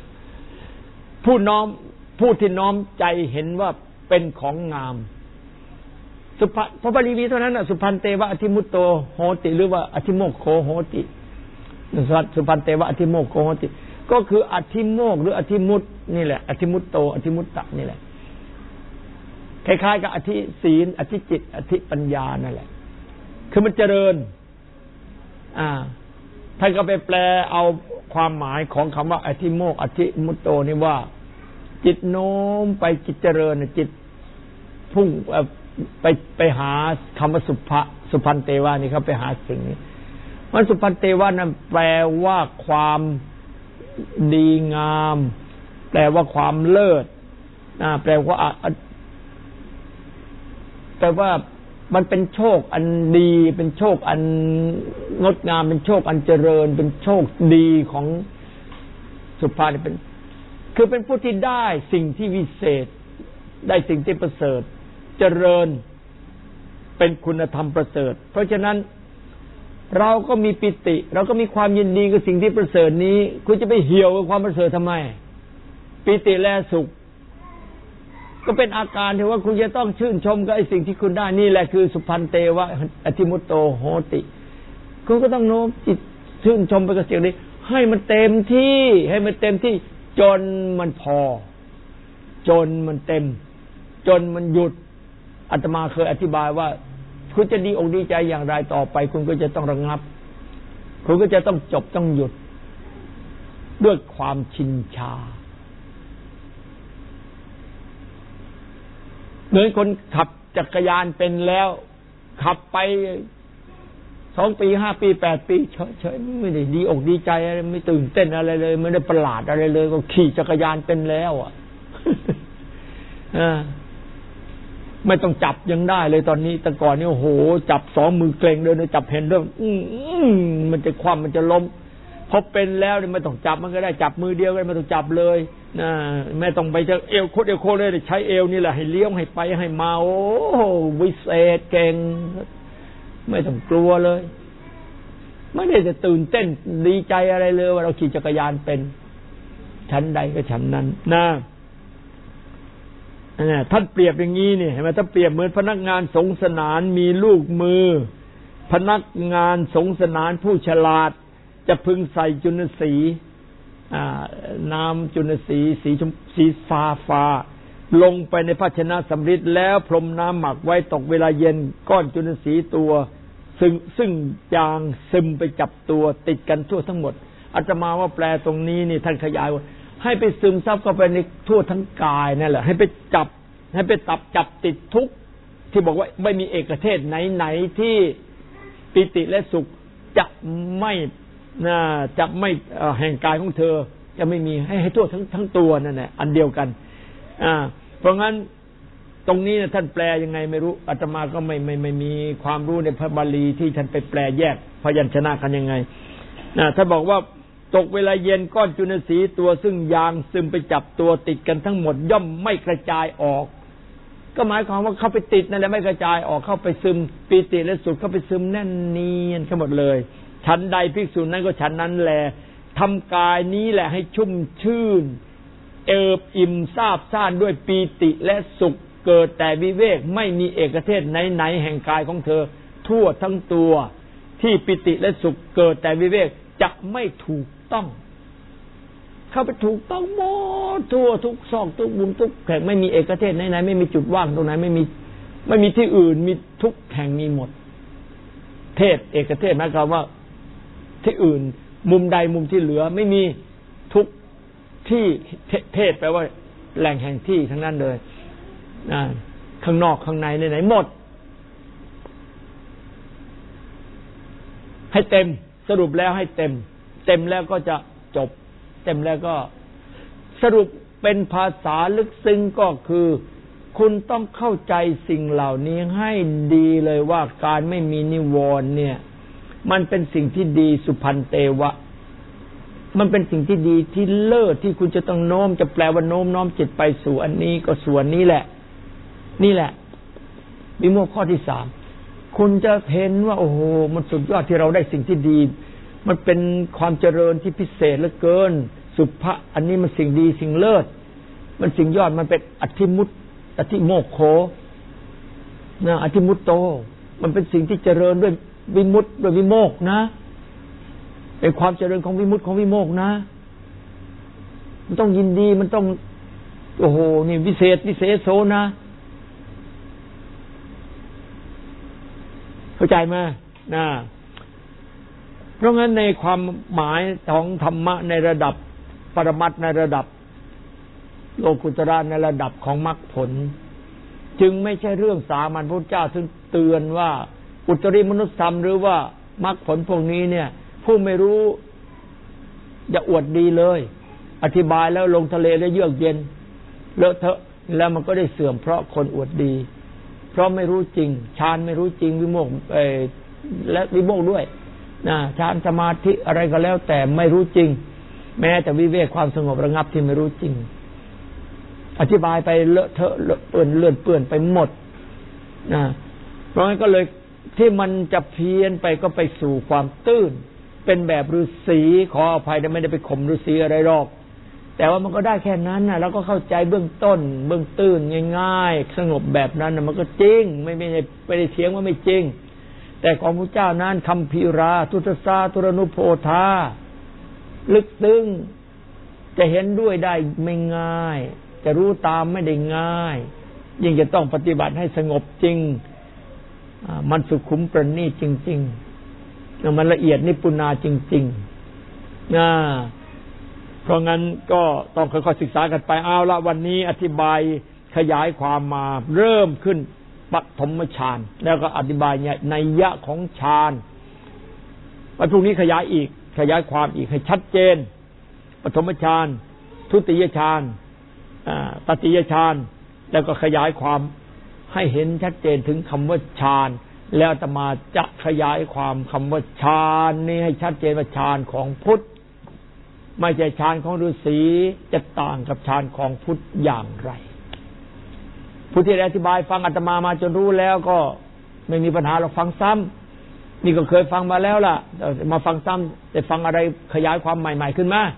Speaker 1: ผู้ที่น้อมใจเห็นว่าเป็นของงามสุภะพระบาลีนี้เท่านั้นสุพันเตวะอธิมุตโตโหติหรือว่าอธิโมกโขโหติสุพันเตวะอธิโมกโขโหติก็คืออธิโมกหรืออธิมุตนี่แหละอธิมุตโตอธิมุตตะนี่แหละคล้ายๆกับอธิศีลอธิจิตอธิปัญญานั่นแหละคือมันเจริญท่านก็ไปแปลเอาความหมายของคำว่าอธิโมกอธิมุตโตนี่ว่าจิตโน้มไปจิตเจริญจิตพุ่งไปหาคำว่าสุพันเตวะนี่เขาไปหาสิ่งนี้มันสุพันเตวะนั่นแปลว่าความดีงามแปลว่าความเลิศแปลว่ามันเป็นโชคอันดีเป็นโชคอันงดงามเป็นโชคอันเจริญเป็นโชคดีของสุภาเนี่ยคือเป็นผู้ที่ได้สิ่งที่วิเศษได้สิ่งที่ประเสริฐเจริญเป็นคุณธรรมประเสริฐเพราะฉะนั้นเราก็มีปิติเราก็มีความยินดีกับสิ่งที่ประเสริฐนี้คุณจะไปเหี่ยวกับความประเสริฐทำไมปิติและสุขก็เป็นอาการที่ว่าคุณจะต้องชื่นชมกับไอ้สิ่งที่คุณได้นี่แหละคือสุพันเตวะอธิมุตโตโหติคุณก็ต้องโน้มจิตชื่นชมไปกับสิ่งนี้ให้มันเต็มที่จนมันพอจนมันเต็มจนมันหยุดอาตมาเคยอธิบายว่าคุณจะดีอกดีใจอย่างไรต่อไปคุณก็จะต้องระงับคุณก็จะต้องจบต้องหยุดด้วยความชินชาเหมือนคนขับจักรยานเป็นแล้วขับไป2 ปี 5 ปี 8 ปีเฉยๆไม่ได้ดีอกดีใจอะไรไม่ตื่นเต้นอะไรเลยไม่ได้ประหลาดอะไรเลยก็ขี่จักรยานเป็นแล้วอ่ะ ไม่ต้องจับยังได้เลยตอนนี้แต่ก่อนนี่โอ้โหจับ2 มือเกร็งเลยนะจับเห็นด้วยมันจะคว่ำมันจะล้มพอเป็นแล้วนี่ไม่ต้องจับมันก็ได้จับมือเดียวก็ไม่ต้องจับเลยนะไม่ต้องไปจะเอวโคตรเอวโคเลยใช้เอวนี่แหละให้เลี้ยงให้ไปให้มาโอ้วิเศษเก่งไม่ต้องกลัวเลยไม่ได้จะตื่นเต้นดีใจอะไรเลยว่าเราขี่จักรยานเป็นชั้นใดก็ชั้นนั้นนะท่านเปรียบอย่างนี้นี่เห็นไหมท่านเปรียบเหมือนพนักงานสงสนานมีลูกมือพนักงานสงสนานผู้ฉลาดจะพึงใส่จุลสีน้ำจุลสีสีฟ้าลงไปในภาชนะสำริดแล้วพรมน้ำหมักไว้ตกเวลาเย็นก้อนจุลสีตัวซึ่งจางซึมไปจับตัวติดกันทั่วทั้งหมดอาตมาว่าแปลตรงนี้นี่ท่านขยายว่าให้ไปซึมซับเข้าไปในทั่วทั้งกายนั่นแหละให้ไปจับติดทุกที่บอกว่าไม่มีเอกเทศไหนที่ปิติและสุขจะไม่แห่งกายของเธอจะไม่มีให้ทั่วทั้งตัวนั่นแหละอันเดียวกันเพราะงั้นตรงนี้ท่านแปลยังไงไม่รู้อาตมาก็ไม่มีความรู้ในพระบาลีที่ท่านไปแปลแยกพยัญชนะกันยังไงท่านบอกว่าตกเวลาเย็นก้อนจุลสีตัวซึ่งยางซึมไปจับตัวติดกันทั้งหมดย่อมไม่กระจายออกก็หมายความว่าเข้าไปติดนั่นแหละไม่กระจายออกเข้าไปซึมปีติและสุขเข้าไปซึมแน่นเนียนทั้งหมดเลยฉันใดภิกษุนั้นก็ฉันนั้นแลทำกายนี้แหละให้ชุ่มชื่นเอิบอิ่มซาบซ่านด้วยปีติและสุขเกิดแต่วิเวกไม่มีเอกเทศไหนแห่งกายของเธอทั่วทั้งตัวที่ปิติและสุขเกิดแต่วิเวกจะไม่ถูกต้องเข้าไปถูกต้องหมดทั่วทุกซอกทุกมุมทุกแห่งไม่มีเอกเทศไหนไม่มีจุดว่างตรงไหนไม่มีที่อื่นมีทุกแห่งมีหมดเทศเอกเทศหมายความว่าที่อื่นมุมใดมุมที่เหลือไม่มีทุกที่เทศแปลว่าแหล่งแห่งที่ทั้งนั้นเลยข้างนอกข้างในไหนหมดให้เต็มสรุปแล้วให้เต็มแล้วก็จะจบเต็มแล้วก็สรุปเป็นภาษาลึกซึ้งก็คือคุณต้องเข้าใจสิ่งเหล่านี้ให้ดีเลยว่าการไม่มีนิวรณ์เนี่ยมันเป็นสิ่งที่ดีสุพันเตวะมันเป็นสิ่งที่ดีที่เลิศที่คุณจะต้องโน้มจะแปลว่าโน้มจิตไปสู่อันนี้ก็ส่วนนี้แหละวิโมกข์ข้อที่ 3คุณจะเห็นว่าโอ้โหมันสุดยอดที่เราได้สิ่งที่ดีมันเป็นความเจริญที่พิเศษเหลือเกินสุภะอันนี้มันสิ่งดีสิ่งเลิศมันสิ่งยอดมันเป็นอธิโมกโขนะอธิมุตโตมันเป็นสิ่งที่เจริญด้วยวิมุตติด้วยวิโมกข์นะเป็นความเจริญของวิมุตติของวิโมกข์นะมันต้องยินดีมันต้องโอ้โหนี่วิเศษโสนะเข้าใจไหมนะเพราะงั้นในความหมายของธรรมะในระดับปรมัตถ์ในระดับโลกุตระในระดับของมรรคผลจึงไม่ใช่เรื่องสามัญพระเจ้าซึ่งเตือนว่าอุตริมนุสธรรมหรือว่ามรรคผลพวกนี้เนี่ยผู้ไม่รู้อย่าอวดดีเลยอธิบายแล้วลงทะเลแล้วเยือกเย็นเลอะเทอะแล้วมันก็ได้เสื่อมเพราะคนอวดดีเพราะไม่รู้จริงฌานไม่รู้จริงวิโมกข์และวิโมกข์ด้วยฌานสมาธิอะไรก็แล้วแต่ไม่รู้จริงแม้แต่วิเวกความสงบระงับที่ไม่รู้จริงอธิบายไปเลอะเทอะเปื้อนไปหมดเพราะงั้นก็เลยที่มันจะเพี้ยนไปก็ไปสู่ความตื้นเป็นแบบฤาษีขออภัยนะไม่ได้ไปข่มฤาษีอะไรหรอกแต่ว่ามันก็ได้แค่นั้นนะแล้วก็เข้าใจเบื้องต้นเบื้องตื้นง่ายๆสงบแบบนั้นนะมันก็จริงไม่ได้เถียงว่าไม่จริงแต่ของพระเจ้านั้นคัมภีราทุตสาทุรนุโพธาลึกซึ้งจะเห็นด้วยได้ไม่ง่ายจะรู้ตามไม่ได้ง่ายยิ่งจะต้องปฏิบัติให้สงบจริงมันสุขุมประณีตจริงๆมันละเอียดนิปุนาจริงๆเพราะงั้นก็ต้องค่อยๆศึกษากันไปเอาละวันนี้อธิบายขยายความมาเริ่มขึ้นปฐมฌานแล้วก็อธิบายนัยยะของฌานวันพรุ่งนี้ขยายอีกขยายความอีกให้ชัดเจนปฐมฌานทุติยฌานตติยฌานแล้วก็ขยายความให้เห็นชัดเจนถึงคำว่าฌานแล้วอาตมาจะขยายความคำว่าฌานนี้ให้ชัดเจนว่าฌานของพุทธไม่ใช่ฌานของฤาษีจะต่างกับฌานของพุทธอย่างไรผู้ที่อธิบายฟังอาตมามาจนรู้แล้วก็ไม่มีปัญหาเราฟังซ้ำนี่ก็เคยฟังมาแล้วล่ะมาฟังซ้ำแต่ฟังอะไรขยายความใหม่ๆขึ้นมา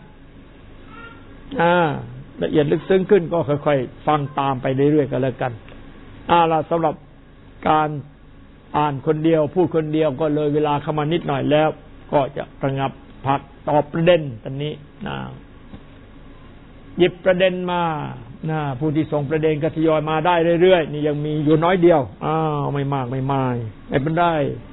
Speaker 1: ละเอียดลึกซึ้งขึ้นก็ค่อยๆฟังตามไปเรื่อยๆกันแล้วกันล่ะสำหรับการอ่านคนเดียวพูดคนเดียวก็เลยเวลาเข้ามานิดหน่อยแล้วก็จะระงับพักตอบประเด็นตอนนี้หยิบประเด็นมาผู้ที่ส่งประเด็นก็ทยอยมาได้เรื่อยๆนี่ยังมีอยู่น้อยเดียวไม่มากไม่เป็นไร